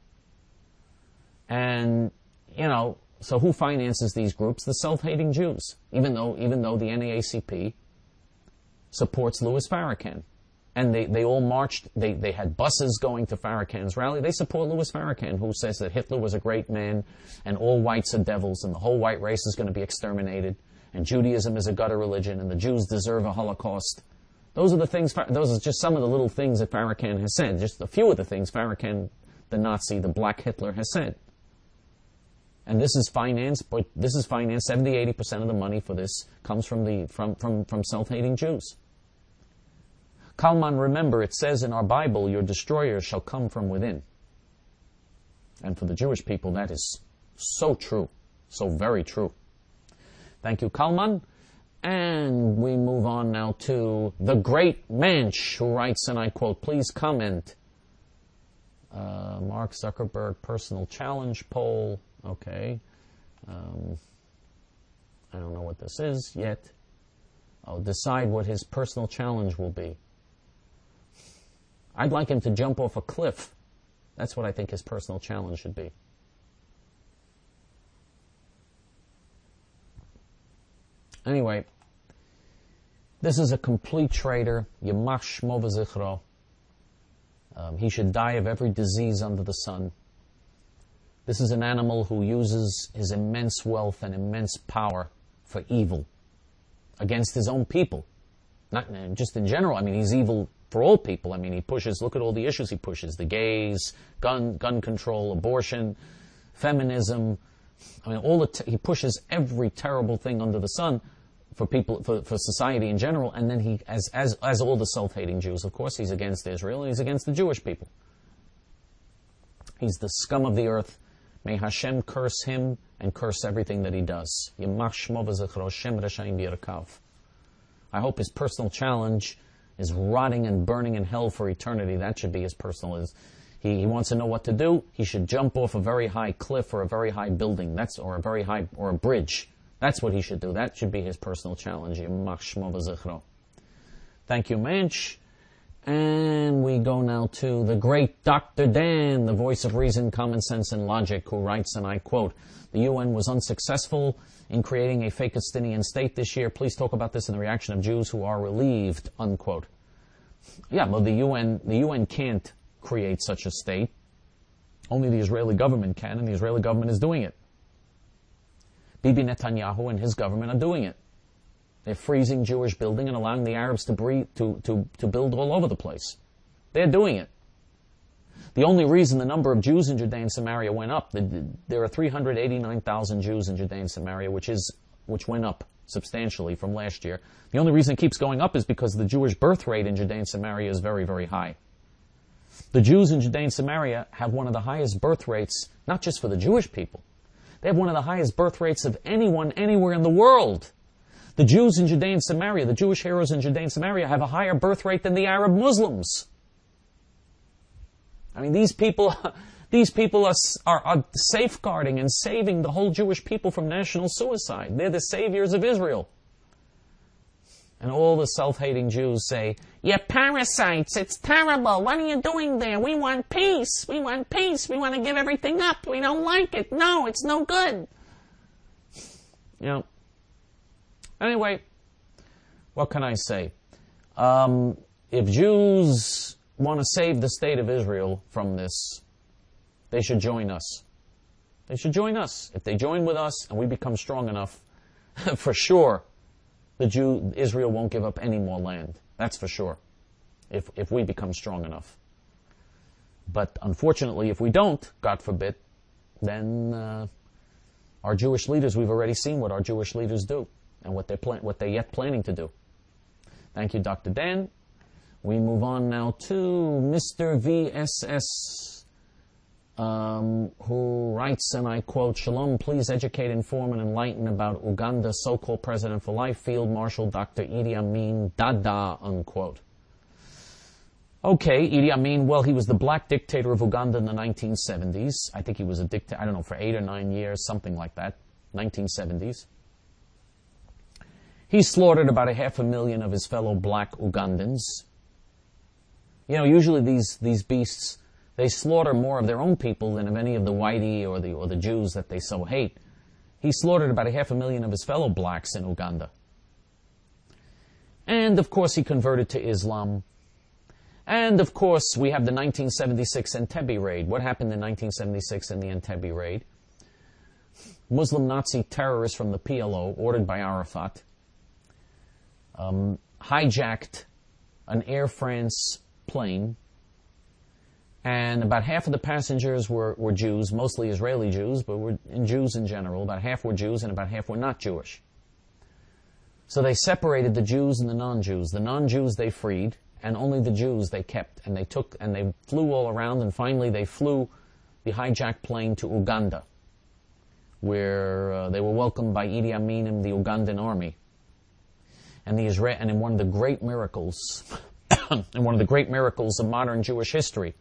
And, you know, so who finances these groups? The self-hating Jews. Even though even though the N double A C P supports Louis Farrakhan. And they, they all marched, they, they had buses going to Farrakhan's rally. They support Louis Farrakhan, who says that Hitler was a great man, and all whites are devils, and the whole white race is going to be exterminated, and Judaism is a gutter religion, and the Jews deserve a Holocaust. Those are the things, those are just some of the little things that Farrakhan has said, just a few of the things Farrakhan, the Nazi, the black Hitler, has said. And this is financed, but this is financed, seventy, eighty percent of the money for this comes from the from, from, from self-hating Jews. Kalman, remember, it says in our Bible, your destroyer shall come from within. And for the Jewish people, that is so true, so very true. Thank you, Kalman. And we move on now to the great Manch, who writes, and I quote, please comment. Uh, Mark Zuckerberg personal challenge poll. Okay. Um, I don't know what this is yet. I'll decide what his personal challenge will be. I'd like him to jump off a cliff. That's what I think his personal challenge should be. Anyway, this is a complete traitor. Yamach shmo v'zichro. Um, he should die of every disease under the sun. This is an animal who uses his immense wealth and immense power for evil against his own people. Not just in general. I mean, he's evil for all people. I mean, he pushes, look at all the issues he pushes. The gays, gun gun control, abortion, feminism, I mean, all the t- he pushes every terrible thing under the sun for people, for, for society in general, and then he, as, as, as all the self-hating Jews, of course, he's against Israel, and he's against the Jewish people. He's the scum of the earth. May Hashem curse him and curse everything that he does. I hope his personal challenge is rotting and burning in hell for eternity. That should be his personal. Is he, he wants to know what to do? He should jump off a very high cliff or a very high building. That's or a very high or a bridge. That's what he should do. That should be his personal challenge. Thank you, Mensch. And we go now to the great Doctor Dan, the voice of reason, common sense, and logic, who writes, and I quote, "The U N was unsuccessful in creating a fake Palestinian state this year. Please talk about this and the reaction of Jews who are relieved," unquote. Yeah, well, the U N, the U N can't create such a state. Only the Israeli government can, and the Israeli government is doing it. Bibi Netanyahu and his government are doing it. They're freezing Jewish building and allowing the Arabs to breathe, to, to, to build all over the place. They're doing it. The only reason the number of Jews in Judea and Samaria went up, the, there are three hundred eighty-nine thousand Jews in Judea and Samaria, which is, which went up substantially from last year. The only reason it keeps going up is because the Jewish birth rate in Judea and Samaria is very, very high. The Jews in Judea and Samaria have one of the highest birth rates, not just for the Jewish people. They have one of the highest birth rates of anyone anywhere in the world. The Jews in Judea and Samaria, the Jewish heroes in Judea and Samaria, have a higher birth rate than the Arab Muslims. I mean, these people, these people are, are, are safeguarding and saving the whole Jewish people from national suicide. They're the saviors of Israel. And all the self-hating Jews say, "You're parasites, it's terrible, what are you doing there? We want peace, we want peace, we want to give everything up, we don't like it, no, it's no good." You know, anyway, what can I say? Um, if Jews want to save the state of Israel from this, they should join us. They should join us. If they join with us and we become strong enough, for sure, the Jew, Israel won't give up any more land. That's for sure. If, if we become strong enough. But unfortunately, if we don't, God forbid, then uh, our Jewish leaders, we've already seen what our Jewish leaders do and what they're, plan- what they're yet planning to do. Thank you, Doctor Dan. We move on now to Mister V S S, um, who writes, and I quote, "Shalom, please educate, inform, and enlighten about Uganda's so-called president for life, Field Marshal Doctor Idi Amin Dada," unquote. Okay, Idi Amin, well, he was the black dictator of Uganda in the nineteen seventies. I think he was a dictator, I don't know, for eight or nine years, something like that, nineteen seventies. He slaughtered about a half a million of his fellow black Ugandans. You know, usually these, these beasts, they slaughter more of their own people than of any of the whitey or the, or the Jews that they so hate. He slaughtered about a half a million of his fellow blacks in Uganda. And, of course, he converted to Islam. And, of course, we have the nineteen seventy-six Entebbe raid. What happened in nineteen seventy-six in the Entebbe raid? Muslim Nazi terrorists from the P L O, ordered by Arafat, um, hijacked an Air France plane, and about half of the passengers were, were Jews, mostly Israeli Jews, but were in Jews in general. About half were Jews and about half were not Jewish. So they separated the Jews and the non-Jews. The non-Jews they freed, and only the Jews they kept. And they took, and they flew all around, and finally they flew the hijacked plane to Uganda, where uh, they were welcomed by Idi Amin and the Ugandan army. And the Isra- and in one of the great miracles, in one of the great miracles of modern Jewish history,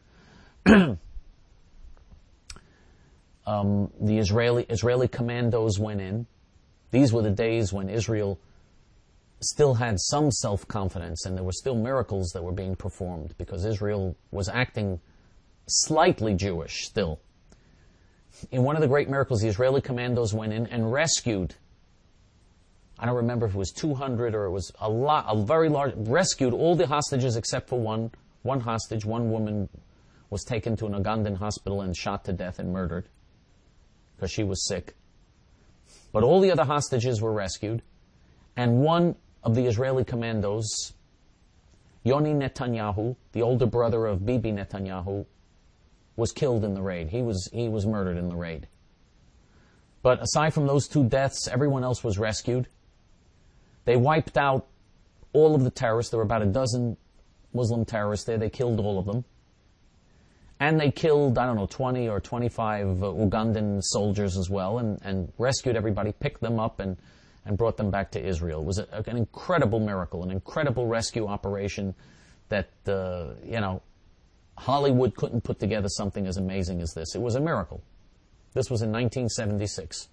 um, the Israeli Israeli commandos went in. These were the days when Israel still had some self-confidence, and there were still miracles that were being performed because Israel was acting slightly Jewish still. In one of the great miracles, the Israeli commandos went in and rescued, I don't remember if it was two hundred or it was a lot, a very large, rescued all the hostages except for one, one hostage. One woman was taken to an Ugandan hospital and shot to death and murdered because she was sick. But all the other hostages were rescued, and one of the Israeli commandos, Yoni Netanyahu, the older brother of Bibi Netanyahu, was killed in the raid. He was, he was murdered in the raid. But aside from those two deaths, everyone else was rescued. They wiped out all of the terrorists. There were about a dozen Muslim terrorists there. They killed all of them. And they killed, I don't know, twenty or twenty-five uh, Ugandan soldiers as well, and, and rescued everybody, picked them up, and, and brought them back to Israel. It was a, an incredible miracle, an incredible rescue operation that, uh, you know, Hollywood couldn't put together something as amazing as this. It was a miracle. This was in nineteen seventy-six.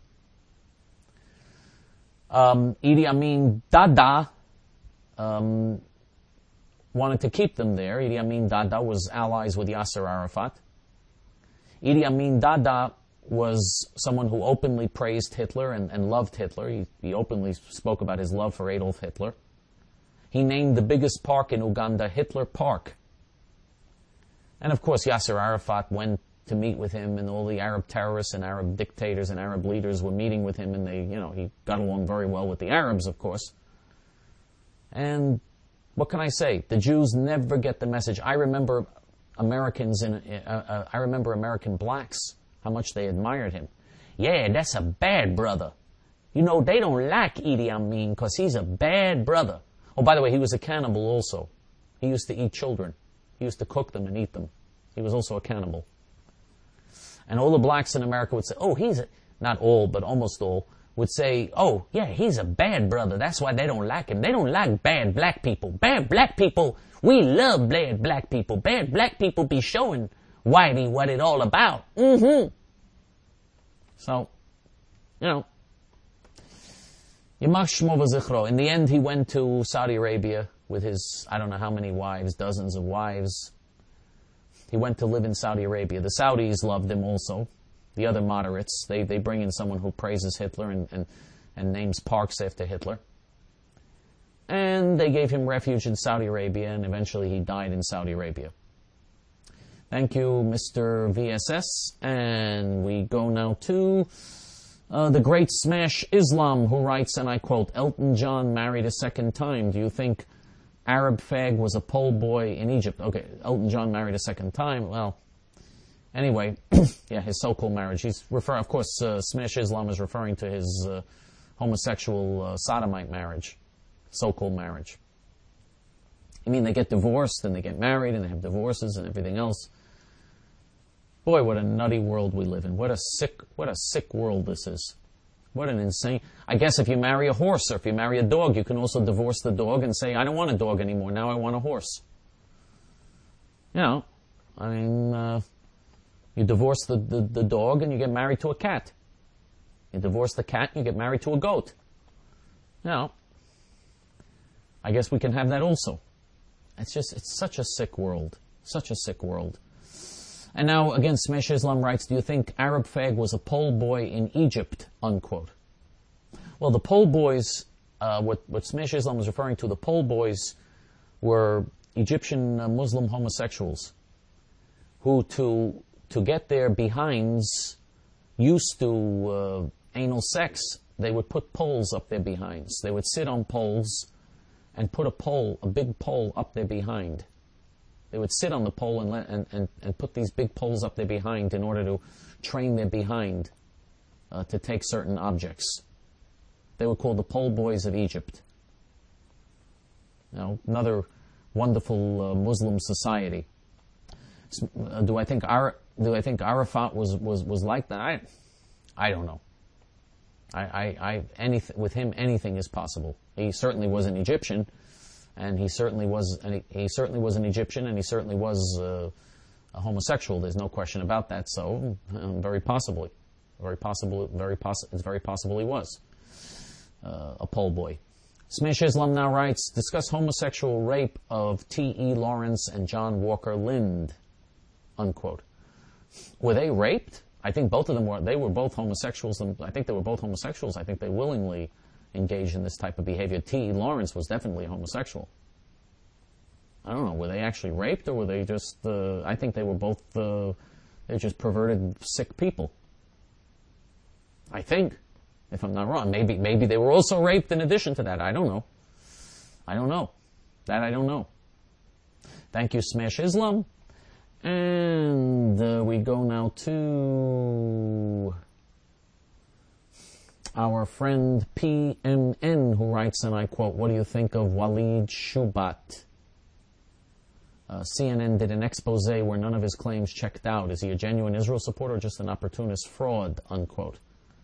Um, Idi Amin Dada um, wanted to keep them there. Idi Amin Dada was allies with Yasser Arafat. Idi Amin Dada was someone who openly praised Hitler and, and loved Hitler. He, he openly spoke about his love for Adolf Hitler. He named the biggest park in Uganda Hitler Park. And of course, Yasser Arafat went to meet with him, and all the Arab terrorists and Arab dictators and Arab leaders were meeting with him, and they, you know, he got along very well with the Arabs, of course. And what can I say? The Jews never get the message. I remember Americans in, uh, uh, I remember American blacks, how much they admired him. Yeah, that's a bad brother. You know, they don't like Idi Amin because he's a bad brother. Oh, by the way, he was a cannibal also. He used to eat children. He used to cook them and eat them. He was also a cannibal. And all the blacks in America would say, oh, he's a, not all, but almost all, would say, oh, yeah, he's a bad brother. That's why they don't like him. They don't like bad black people. Bad black people, we love bad black people. Bad black people be showing Whitey what it all about. Mm-hmm. So, you know, Yamach Shmo v'zichro. In the end, he went to Saudi Arabia with his, I don't know how many wives, dozens of wives. He went to live in Saudi Arabia. The Saudis loved him also. The other moderates, they, they bring in someone who praises Hitler and, and, and names parks after Hitler. And they gave him refuge in Saudi Arabia, and eventually he died in Saudi Arabia. Thank you, Mister V S S. And we go now to uh, the great Smash Islam, who writes, and I quote, Elton John married a second time. Do you think Arab fag was a pole boy in Egypt? Okay, Elton John married a second time. Well, anyway, yeah, his so-called marriage. He's referring, of course, uh, Smash Islam is referring to his uh, homosexual uh, sodomite marriage, so-called marriage. I mean, they get divorced and they get married and they have divorces and everything else. Boy, what a nutty world we live in. What a sick, what a sick world this is. What an insane... I guess if you marry a horse or if you marry a dog, you can also divorce the dog and say, I don't want a dog anymore, now I want a horse. You know, I mean, uh, you divorce the, the, the dog and you get married to a cat. You divorce the cat and you get married to a goat. You know, I guess we can have that also. It's just, it's such a sick world. Such a sick world. And now, again, Smash Islam writes, do you think Arab fag was a pole boy in Egypt? Unquote. Well, the pole boys, uh, what, what Smash Islam was referring to, the pole boys were Egyptian uh, Muslim homosexuals who, to to get their behinds used to uh, anal sex, they would put poles up their behinds. They would sit on poles and put a pole, a big pole up their behind. They would sit on the pole and, let, and, and, and put these big poles up their behind in order to train their behind uh, to take certain objects. They were called the pole boys of Egypt. Now, another wonderful uh, Muslim society. So, uh, do I think Ar- do I think Arafat was, was, was like that? I, I don't know. I, I, I anyth- with him, anything is possible. He certainly was an Egyptian. And he certainly was, and he, he certainly was an Egyptian, and he certainly was uh, a homosexual. There's no question about that. So, um, very possibly, very possible, very poss- it's very possible he was uh, a pole boy. Smash Islam now writes, discuss homosexual rape of T E Lawrence and John Walker Lind. Unquote. Were they raped? I think both of them were. They were both homosexuals. And I think they were both homosexuals. I think they willingly engaged in this type of behavior. T E Lawrence was definitely a homosexual. I don't know, were they actually raped or were they just, uh, I think they were both, uh, they just perverted sick people. I think, if I'm not wrong. Maybe, maybe they were also raped in addition to that. I don't know. I don't know. That I don't know. Thank you, Smash Islam. And uh, we go now to our friend P M N, who writes, and I quote, "What do you think of Walid Shubat? Uh, C N N did an expose where none of his claims checked out. Is he a genuine Israel supporter or just an opportunist fraud?" Unquote.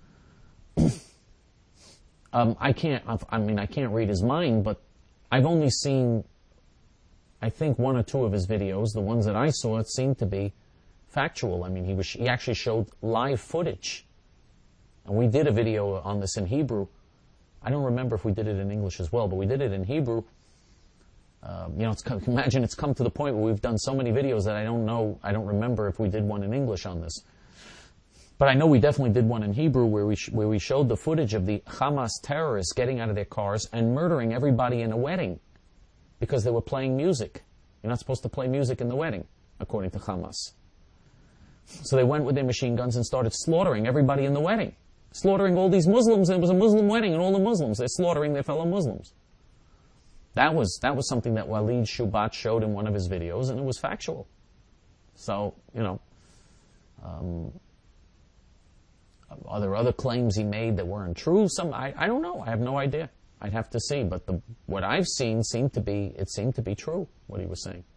um, I can't, I mean, I can't read his mind, but I've only seen, I think, one or two of his videos. The ones that I saw, it seemed to be factual. I mean, he was, he actually showed live footage. And we did a video on this in Hebrew. I don't remember if we did it in English as well, but we did it in Hebrew. Uh, you know, it's, imagine it's come to the point where we've done so many videos that I don't know, I don't remember if we did one in English on this. But I know we definitely did one in Hebrew where we sh- where we showed the footage of the Hamas terrorists getting out of their cars and murdering everybody in a wedding because they were playing music. You're not supposed to play music in the wedding, according to Hamas. So they went with their machine guns and started slaughtering everybody in the wedding. Slaughtering all these Muslims, and it was a Muslim wedding, and all the Muslims, they're slaughtering their fellow Muslims. That was that was something that Walid Shubat showed in one of his videos, and it was factual. So, you know, um, are there other claims he made that weren't true? Some, I, I don't know. I have no idea. I'd have to see. But the, what I've seen seemed to be, it seemed to be true, what he was saying.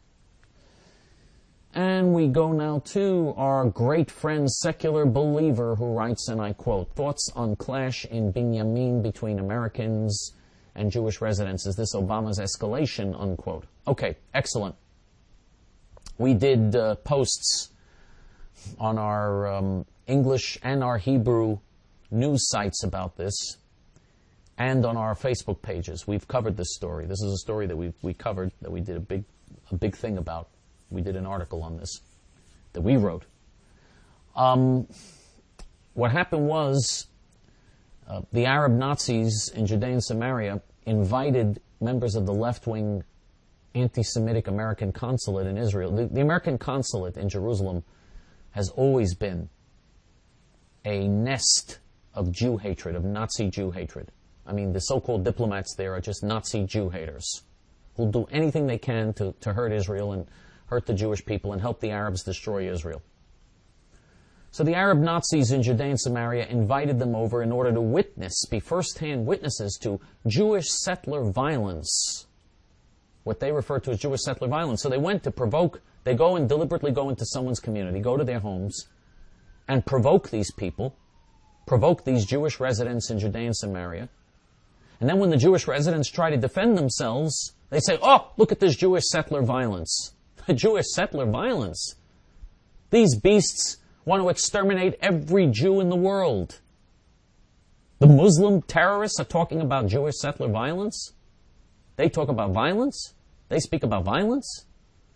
And we go now to our great friend, Secular Believer, who writes, and I quote, "Thoughts on clash in Binyamin between Americans and Jewish residents. Is this Obama's escalation?" Unquote. Okay, excellent. We did uh, posts on our um, English and our Hebrew news sites about this, and on our Facebook pages. We've covered this story. This is a story that we we covered, that we did a big a big thing about. We did an article on this that we wrote. Um, what happened was uh, the Arab Nazis in Judea and Samaria invited members of the left-wing anti-Semitic American consulate in Israel. The, the American consulate in Jerusalem has always been a nest of Jew hatred, of Nazi Jew hatred. I mean, the so-called diplomats there are just Nazi Jew haters who'll do anything they can to, to hurt Israel and hurt the Jewish people and help the Arabs destroy Israel. So the Arab Nazis in Judea and Samaria invited them over in order to witness, be first-hand witnesses to Jewish settler violence, what they refer to as Jewish settler violence. So they went to provoke, they go and deliberately go into someone's community, go to their homes, and provoke these people, provoke these Jewish residents in Judea and Samaria. And then when the Jewish residents try to defend themselves, they say, "Oh, look at this Jewish settler violence." Jewish settler violence. These beasts want to exterminate every Jew in the world. The Muslim terrorists are talking about Jewish settler violence. They talk about violence. They speak about violence.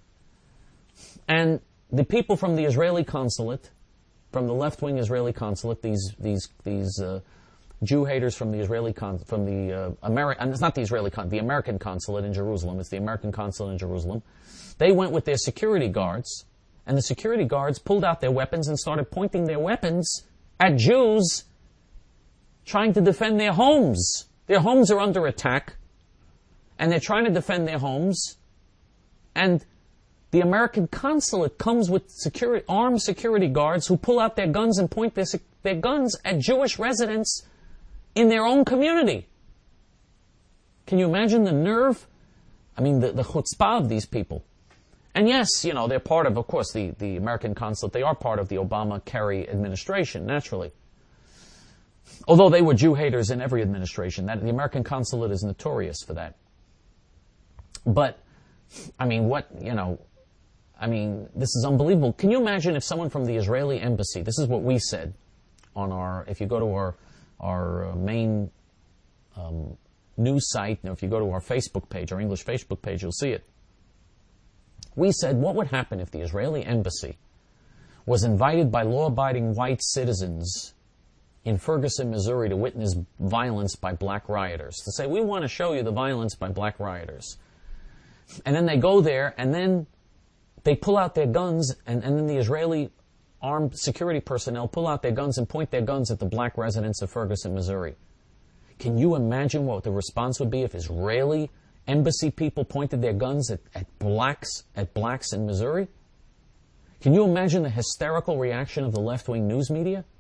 And the people from the Israeli consulate, from the left-wing Israeli consulate, these these these uh, Jew haters from the Israeli con- from the uh, American, it's not the Israeli con, the American consulate in Jerusalem. It's the American consulate in Jerusalem. They went with their security guards, and the security guards pulled out their weapons and started pointing their weapons at Jews trying to defend their homes. Their homes are under attack, and they're trying to defend their homes. And the American consulate comes with security, armed security guards who pull out their guns and point their, their guns at Jewish residents in their own community. Can you imagine the nerve? I mean, the, the chutzpah of these people. And yes, you know, they're part of, of course, the, the American consulate. They are part of the Obama-Kerry administration, naturally. Although they were Jew haters in every administration. That, the American consulate is notorious for that. But, I mean, what, you know, I mean, this is unbelievable. Can you imagine if someone from the Israeli embassy, this is what we said on our, if you go to our, our uh, main um, news site, you know, if you go to our Facebook page, our English Facebook page, you'll see it. We said, what would happen if the Israeli embassy was invited by law-abiding white citizens in Ferguson, Missouri, to witness violence by black rioters? To say, we want to show you the violence by black rioters. And then they go there, and then they pull out their guns, and, and then the Israeli armed security personnel pull out their guns and point their guns at the black residents of Ferguson, Missouri. Can you imagine what the response would be if Israeli embassy people pointed their guns at, at blacks at blacks in Missouri? Can you imagine the hysterical reaction of the left-wing news media?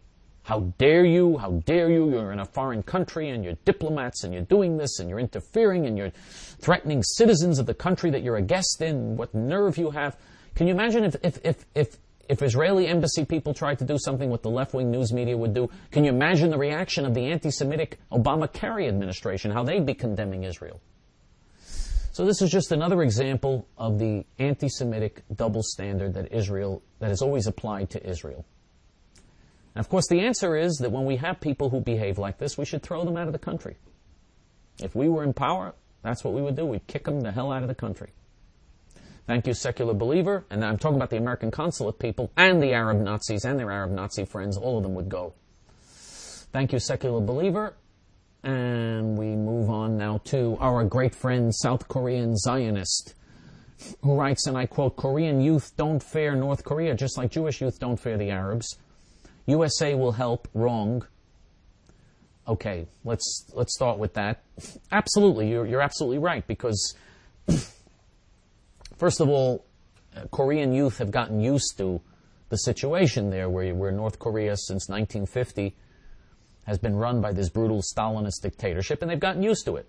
how dare you, how dare you, you're in a foreign country and you're diplomats and you're doing this and you're interfering and you're threatening citizens of the country that you're a guest in, what nerve you have. Can you imagine if, if, if, if, if Israeli embassy people tried to do something what the left-wing news media would do? Can you imagine the reaction of the anti-Semitic Obama-Kerry administration, how they'd be condemning Israel? So this is just another example of the anti-Semitic double standard that Israel, that is always applied to Israel. And of course, the answer is that when we have people who behave like this, we should throw them out of the country. If we were in power, that's what we would do. We'd kick them the hell out of the country. Thank you, secular believer. And I'm talking about the American consulate people and the Arab Nazis and their Arab Nazi friends. All of them would go. Thank you, secular believer. And we move on now to our great friend, South Korean Zionist, who writes, and I quote, Korean youth don't fear North Korea, just like Jewish youth don't fear the Arabs. U S A will help. Wrong. Okay, let's let's start with that. Absolutely, you're you're absolutely right, because first of all, uh, Korean youth have gotten used to the situation there, where where North Korea since nineteen fifty has been run by this brutal Stalinist dictatorship, and they've gotten used to it.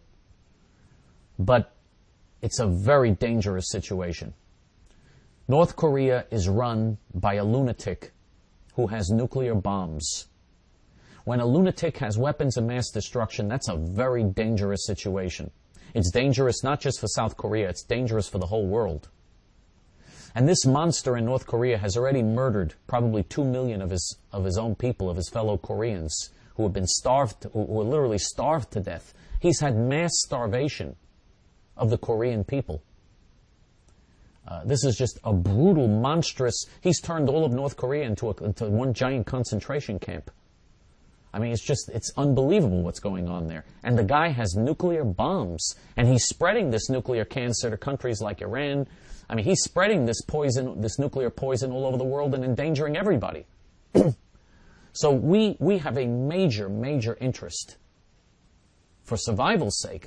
But it's a very dangerous situation. North Korea is run by a lunatic who has nuclear bombs. When a lunatic has weapons of mass destruction, that's a very dangerous situation. It's dangerous not just for South Korea, it's dangerous for the whole world. And this monster in North Korea has already murdered probably two million of his of his own people, of his fellow Koreans, who have been starved, who were literally starved to death. He's had mass starvation of the Korean people. Uh, this is just a brutal, monstrous... He's turned all of North Korea into, a, into one giant concentration camp. I mean, it's just, it's unbelievable what's going on there. And the guy has nuclear bombs, and he's spreading this nuclear cancer to countries like Iran. I mean, he's spreading this poison, this nuclear poison all over the world and endangering everybody. So we, we have a major, major interest, for survival's sake,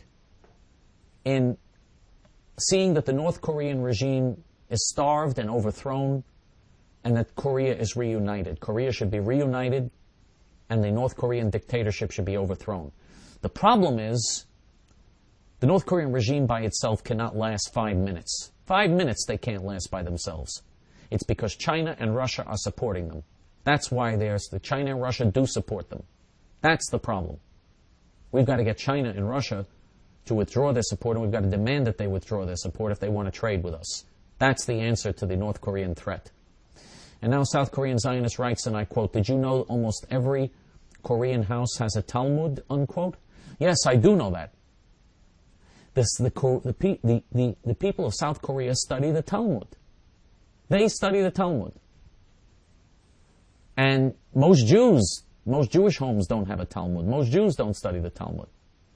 in seeing that the North Korean regime is starved and overthrown, and that Korea is reunited. Korea should be reunited, and the North Korean dictatorship should be overthrown. The problem is, the North Korean regime by itself cannot last five minutes. Five minutes they can't last by themselves. It's because China and Russia are supporting them. That's why there's the China and Russia do support them. That's the problem. We've got to get China and Russia to withdraw their support, and we've got to demand that they withdraw their support if they want to trade with us. That's the answer to the North Korean threat. And now South Korean Zionist writes, and I quote, did you know almost every Korean house has a Talmud, unquote? Yes, I do know that. This, the, the, the, the, the people of South Korea study the Talmud. They study the Talmud. And most Jews, most Jewish homes don't have a Talmud. Most Jews don't study the Talmud.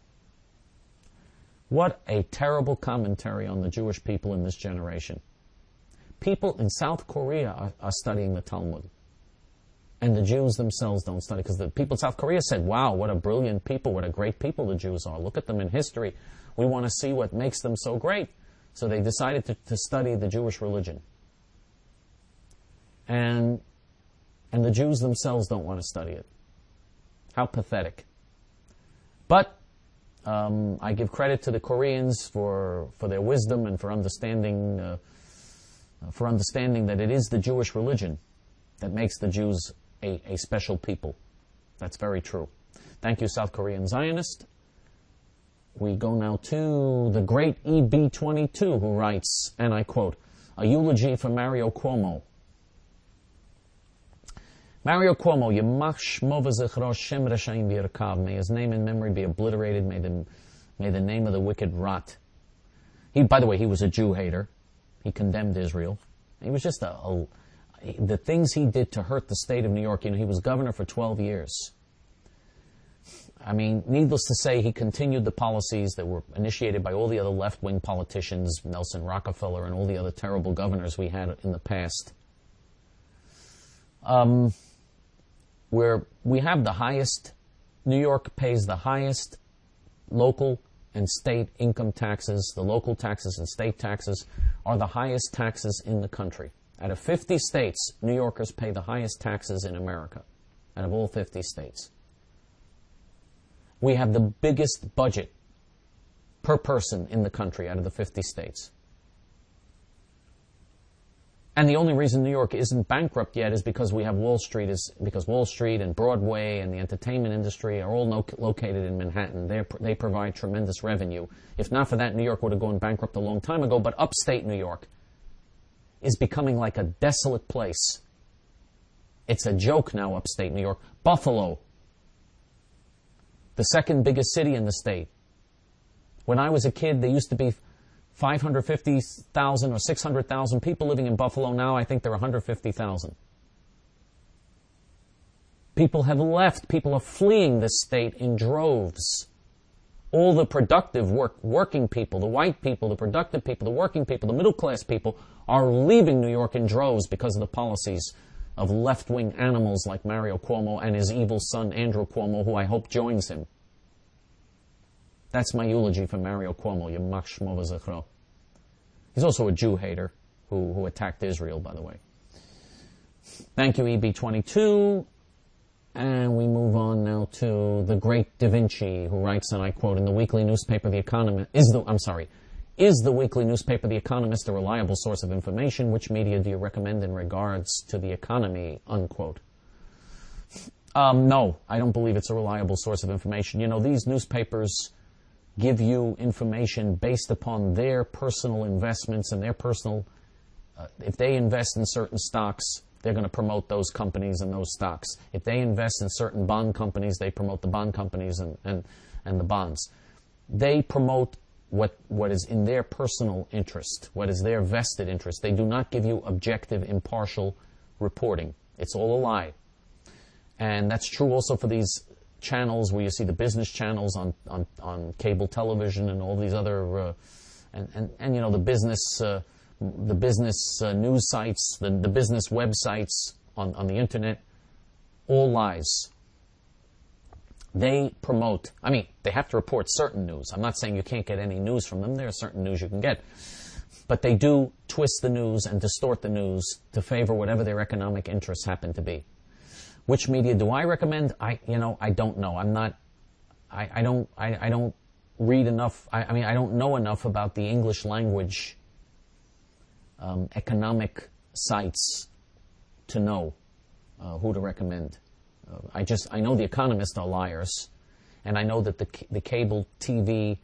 What a terrible commentary on the Jewish people in this generation. People in South Korea are, are studying the Talmud. And the Jews themselves don't study, because the people in South Korea said, wow, what a brilliant people, what a great people the Jews are. Look at them in history. We want to see what makes them so great. So they decided to, to study the Jewish religion. And, and the Jews themselves don't want to study it. How pathetic. But um, I give credit to the Koreans for, for their wisdom and for understanding, uh, for understanding that it is the Jewish religion that makes the Jews a, a special people. That's very true. Thank you, South Korean Zionist. We go now to the great E B twenty-two, who writes, and I quote, a eulogy for Mario Cuomo. Mario Cuomo, Yemach Shmo v'Zichro Shem Reshaim Yirkav. May his name and memory be obliterated. May the, may the name of the wicked rot. He, by the way, he was a Jew hater. He condemned Israel. He was just a, a the things he did to hurt the state of New York. You know, he was governor for twelve years. I mean, needless to say, he continued the policies that were initiated by all the other left-wing politicians, Nelson Rockefeller and all the other terrible governors we had in the past. Um, where we have the highest, New York pays the highest local and state income taxes. The local taxes and state taxes are the highest taxes in the country. Out of fifty states, New Yorkers pay the highest taxes in America. out of all fifty states. We have the biggest budget per person in the country out of the fifty states. And the only reason New York isn't bankrupt yet is because we have Wall Street, is because Wall Street and Broadway and the entertainment industry are all no, located in Manhattan. They're, they provide tremendous revenue. If not for that, New York would have gone bankrupt a long time ago. But upstate New York is becoming like a desolate place. It's a joke now, upstate New York. Buffalo, the second biggest city in the state. When I was a kid, there used to be five hundred fifty thousand or six hundred thousand people living in Buffalo. Now I think there are one hundred fifty thousand. People have left. People are fleeing this state in droves. All the productive work, working people, the white people, the productive people, the working people, the middle-class people are leaving New York in droves because of the policies of left-wing animals like Mario Cuomo and his evil son Andrew Cuomo, who I hope joins him. That's my eulogy for Mario Cuomo, Yamach Shmo v'Zichro. He's also a Jew hater who, who attacked Israel, by the way. Thank you, E B twenty-two. And we move on now to the great Da Vinci, who writes, and I quote, in the weekly newspaper, The Economist, is the, I'm sorry, is the weekly newspaper, The Economist, a reliable source of information? Which media do you recommend in regards to the economy, unquote? Um, no, I don't believe it's a reliable source of information. You know, these newspapers give you information based upon their personal investments and their personal, uh, if they invest in certain stocks, they're going to promote those companies and those stocks. If they invest in certain bond companies, they promote the bond companies and, and, and the bonds. They promote what, what is in their personal interest, what is their vested interest. They do not give you objective, impartial reporting. It's all a lie. And that's true also for these channels where you see the business channels on, on, on cable television and all these other, uh, and, and, and, you know, the business, uh, the business uh, news sites, the, the business websites on, on the internet, all lies. They promote, I mean, they have to report certain news. I'm not saying you can't get any news from them. There are certain news you can get. But they do twist the news and distort the news to favor whatever their economic interests happen to be. Which media do I recommend? I, you know, I don't know. I'm not, I, I don't, I, I don't read enough. I, I mean, I don't know enough about the English language um, economic sites to know uh, who to recommend. Uh, I just, I know The Economist are liars, and I know that the the cable T V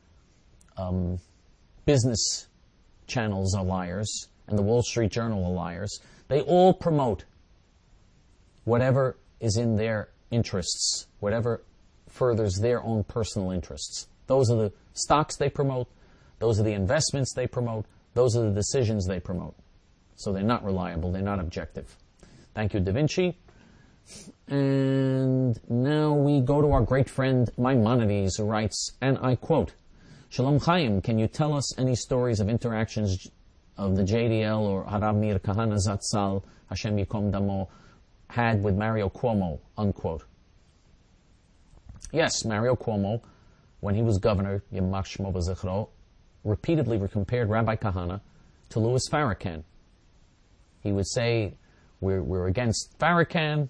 um, business channels are liars, and the Wall Street Journal are liars. They all promote whatever is in their interests, whatever furthers their own personal interests. Those are the stocks they promote, those are the investments they promote, those are the decisions they promote. So they're not reliable, they're not objective. Thank you, Da Vinci. And now we go to our great friend Maimonides, who writes, and I quote, Shalom Chaim, can you tell us any stories of interactions of the J D L or Harav Meir Kahana Zatzal, Hashem Yikom Damo, had with Mario Cuomo, unquote. Yes, Mario Cuomo, when he was governor, Yamach Shmo v'Zichro, repeatedly compared Rabbi Kahana to Louis Farrakhan. He would say, we're, we're against Farrakhan,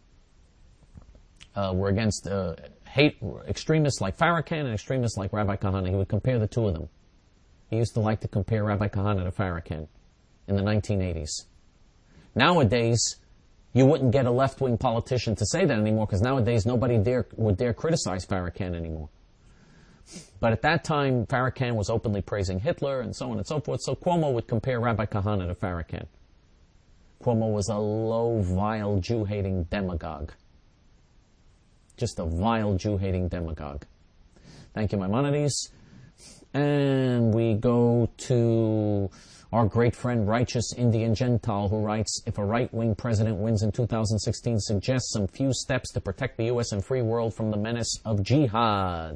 uh, we're against uh, hate extremists like Farrakhan and extremists like Rabbi Kahana. He would compare the two of them. He used to like to compare Rabbi Kahana to Farrakhan in the nineteen eighties. Nowadays, you wouldn't get a left-wing politician to say that anymore, because nowadays nobody dare, would dare criticize Farrakhan anymore. But at that time, Farrakhan was openly praising Hitler and so on and so forth, so Cuomo would compare Rabbi Kahana to Farrakhan. Cuomo was a low, vile, Jew-hating demagogue. Just a vile, Jew-hating demagogue. Thank you, Maimonides. And we go to our great friend, Righteous Indian Gentile, who writes, if a right-wing president wins in two thousand sixteen, suggests some few steps to protect the U S and free world from the menace of jihad.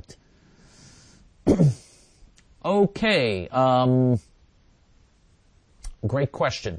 Okay, um, great question.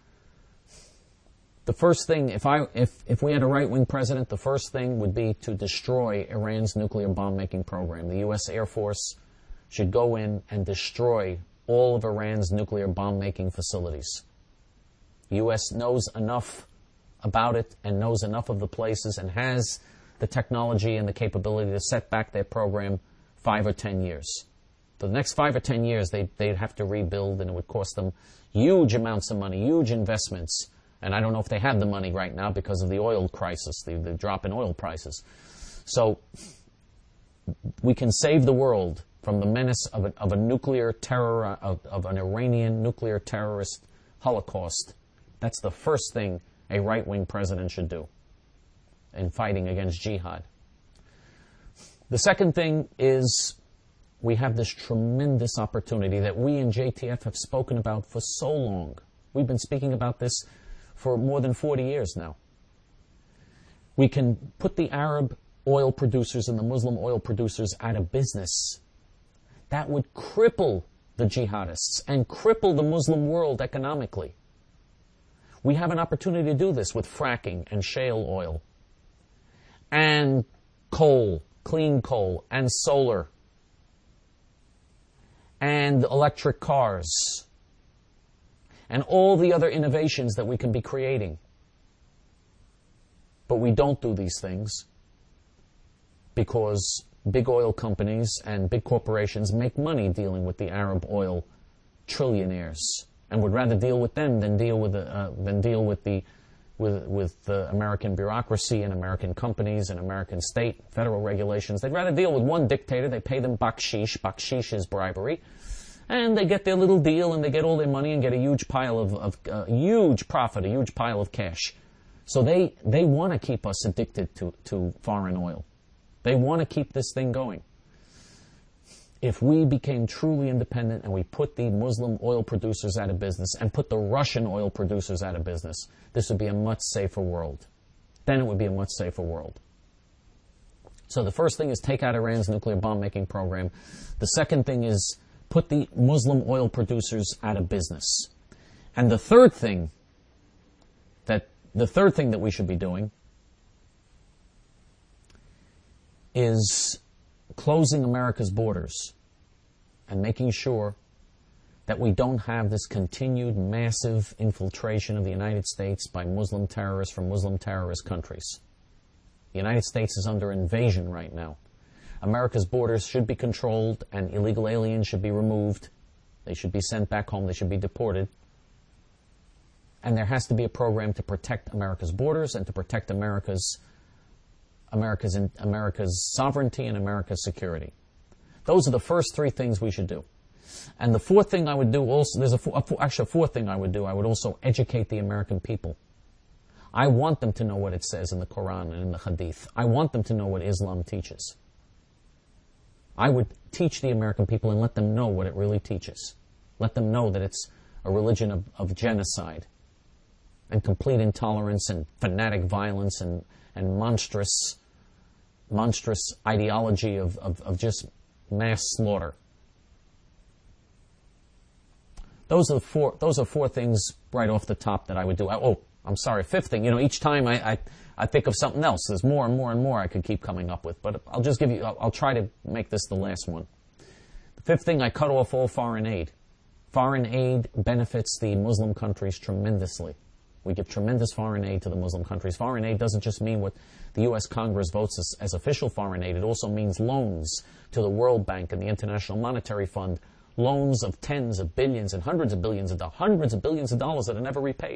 The first thing, if I, if, if we had a right-wing president, the first thing would be to destroy Iran's nuclear bomb-making program. The U S Air Force should go in and destroy all of Iran's nuclear bomb-making facilities. The U S knows enough about it and knows enough of the places and has the technology and the capability to set back their program five or ten years. For the next five or ten years, they, they'd have to rebuild, and it would cost them huge amounts of money, huge investments. And I don't know if they have the money right now because of the oil crisis, the, the drop in oil prices. So we can save the world from the menace of a, of a nuclear terror, of, of an Iranian nuclear terrorist holocaust. That's the first thing a right-wing president should do in fighting against jihad. The second thing is we have this tremendous opportunity that we in J T F have spoken about for so long. We've been speaking about this for more than forty years now. We can put the Arab oil producers and the Muslim oil producers out of business. That would cripple the jihadists and cripple the Muslim world economically. We have an opportunity to do this with fracking and shale oil and coal, clean coal, and solar, and electric cars, and all the other innovations that we can be creating. But we don't do these things because big oil companies and big corporations make money dealing with the Arab oil trillionaires, and would rather deal with them than deal with the, uh, than deal with the with with the American bureaucracy and American companies and American state federal regulations. They'd rather deal with one dictator. They pay them bakshish. Bakshish is bribery, and they get their little deal and they get all their money and get a huge pile of, of uh, huge profit, a huge pile of cash. So they they want to keep us addicted to to foreign oil. They want to keep this thing going. If we became truly independent and we put the Muslim oil producers out of business and put the Russian oil producers out of business, this would be a much safer world. Then it would be a much safer world. So the first thing is take out Iran's nuclear bomb-making program. The second thing is put the Muslim oil producers out of business. And the third thing that the third thing that we should be doing is closing America's borders and making sure that we don't have this continued massive infiltration of the United States by Muslim terrorists from Muslim terrorist countries. The United States is under invasion right now. America's borders should be controlled and illegal aliens should be removed. They should be sent back home. They should be deported. And there has to be a program to protect America's borders and to protect America's America's, America's sovereignty and America's security. Those are the first three things we should do. And the fourth thing I would do also, there's a, a, actually a fourth thing I would do, I would also educate the American people. I want them to know what it says in the Quran and in the Hadith. I want them to know what Islam teaches. I would teach the American people and let them know what it really teaches. Let them know that it's a religion of, of genocide and complete intolerance and fanatic violence and, and monstrous monstrous ideology of, of, of just mass slaughter. Those are the four. Those are four things right off the top that I would do. I, oh, I'm sorry. Fifth thing. You know, each time I, I, I think of something else. There's more and more and more I could keep coming up with. But I'll just give you. I'll, I'll try to make this the last one. The fifth thing. I cut off all foreign aid. Foreign aid benefits the Muslim countries tremendously. We give tremendous foreign aid to the Muslim countries. Foreign aid doesn't just mean what the U S Congress votes as, as official foreign aid. It also means loans to the World Bank and the International Monetary Fund, loans of tens of billions and hundreds of billions of dollars, hundreds of billions of dollars that are never repaid.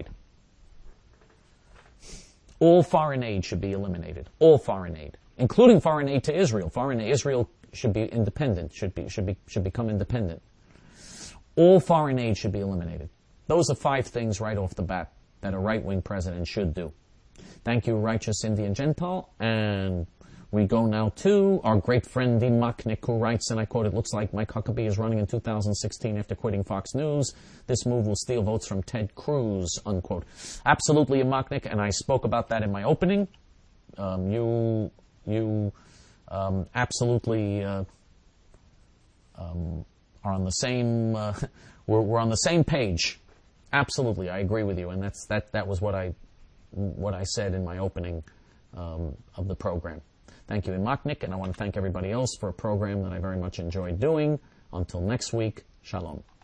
All foreign aid should be eliminated. All foreign aid, including foreign aid to Israel. Foreign aid, Israel should be independent, should be should be should become independent. All foreign aid should be eliminated. Those are five things right off the bat that a right-wing president should do. Thank you, righteous Indian Gentile. And we go now to our great friend D. Machnik, who writes, and I quote, "It looks like Mike Huckabee is running in two thousand sixteen after quitting Fox News. This move will steal votes from Ted Cruz," unquote. Absolutely, Machnik, and I spoke about that in my opening. Um, you you um, absolutely uh, um, are on the same, uh, we're, we're on the same page. Absolutely, I agree with you, and that's that. That was what I, what I said in my opening um, of the program. Thank you, Machnik, and I want to thank everybody else for a program that I very much enjoyed doing. Until next week, shalom.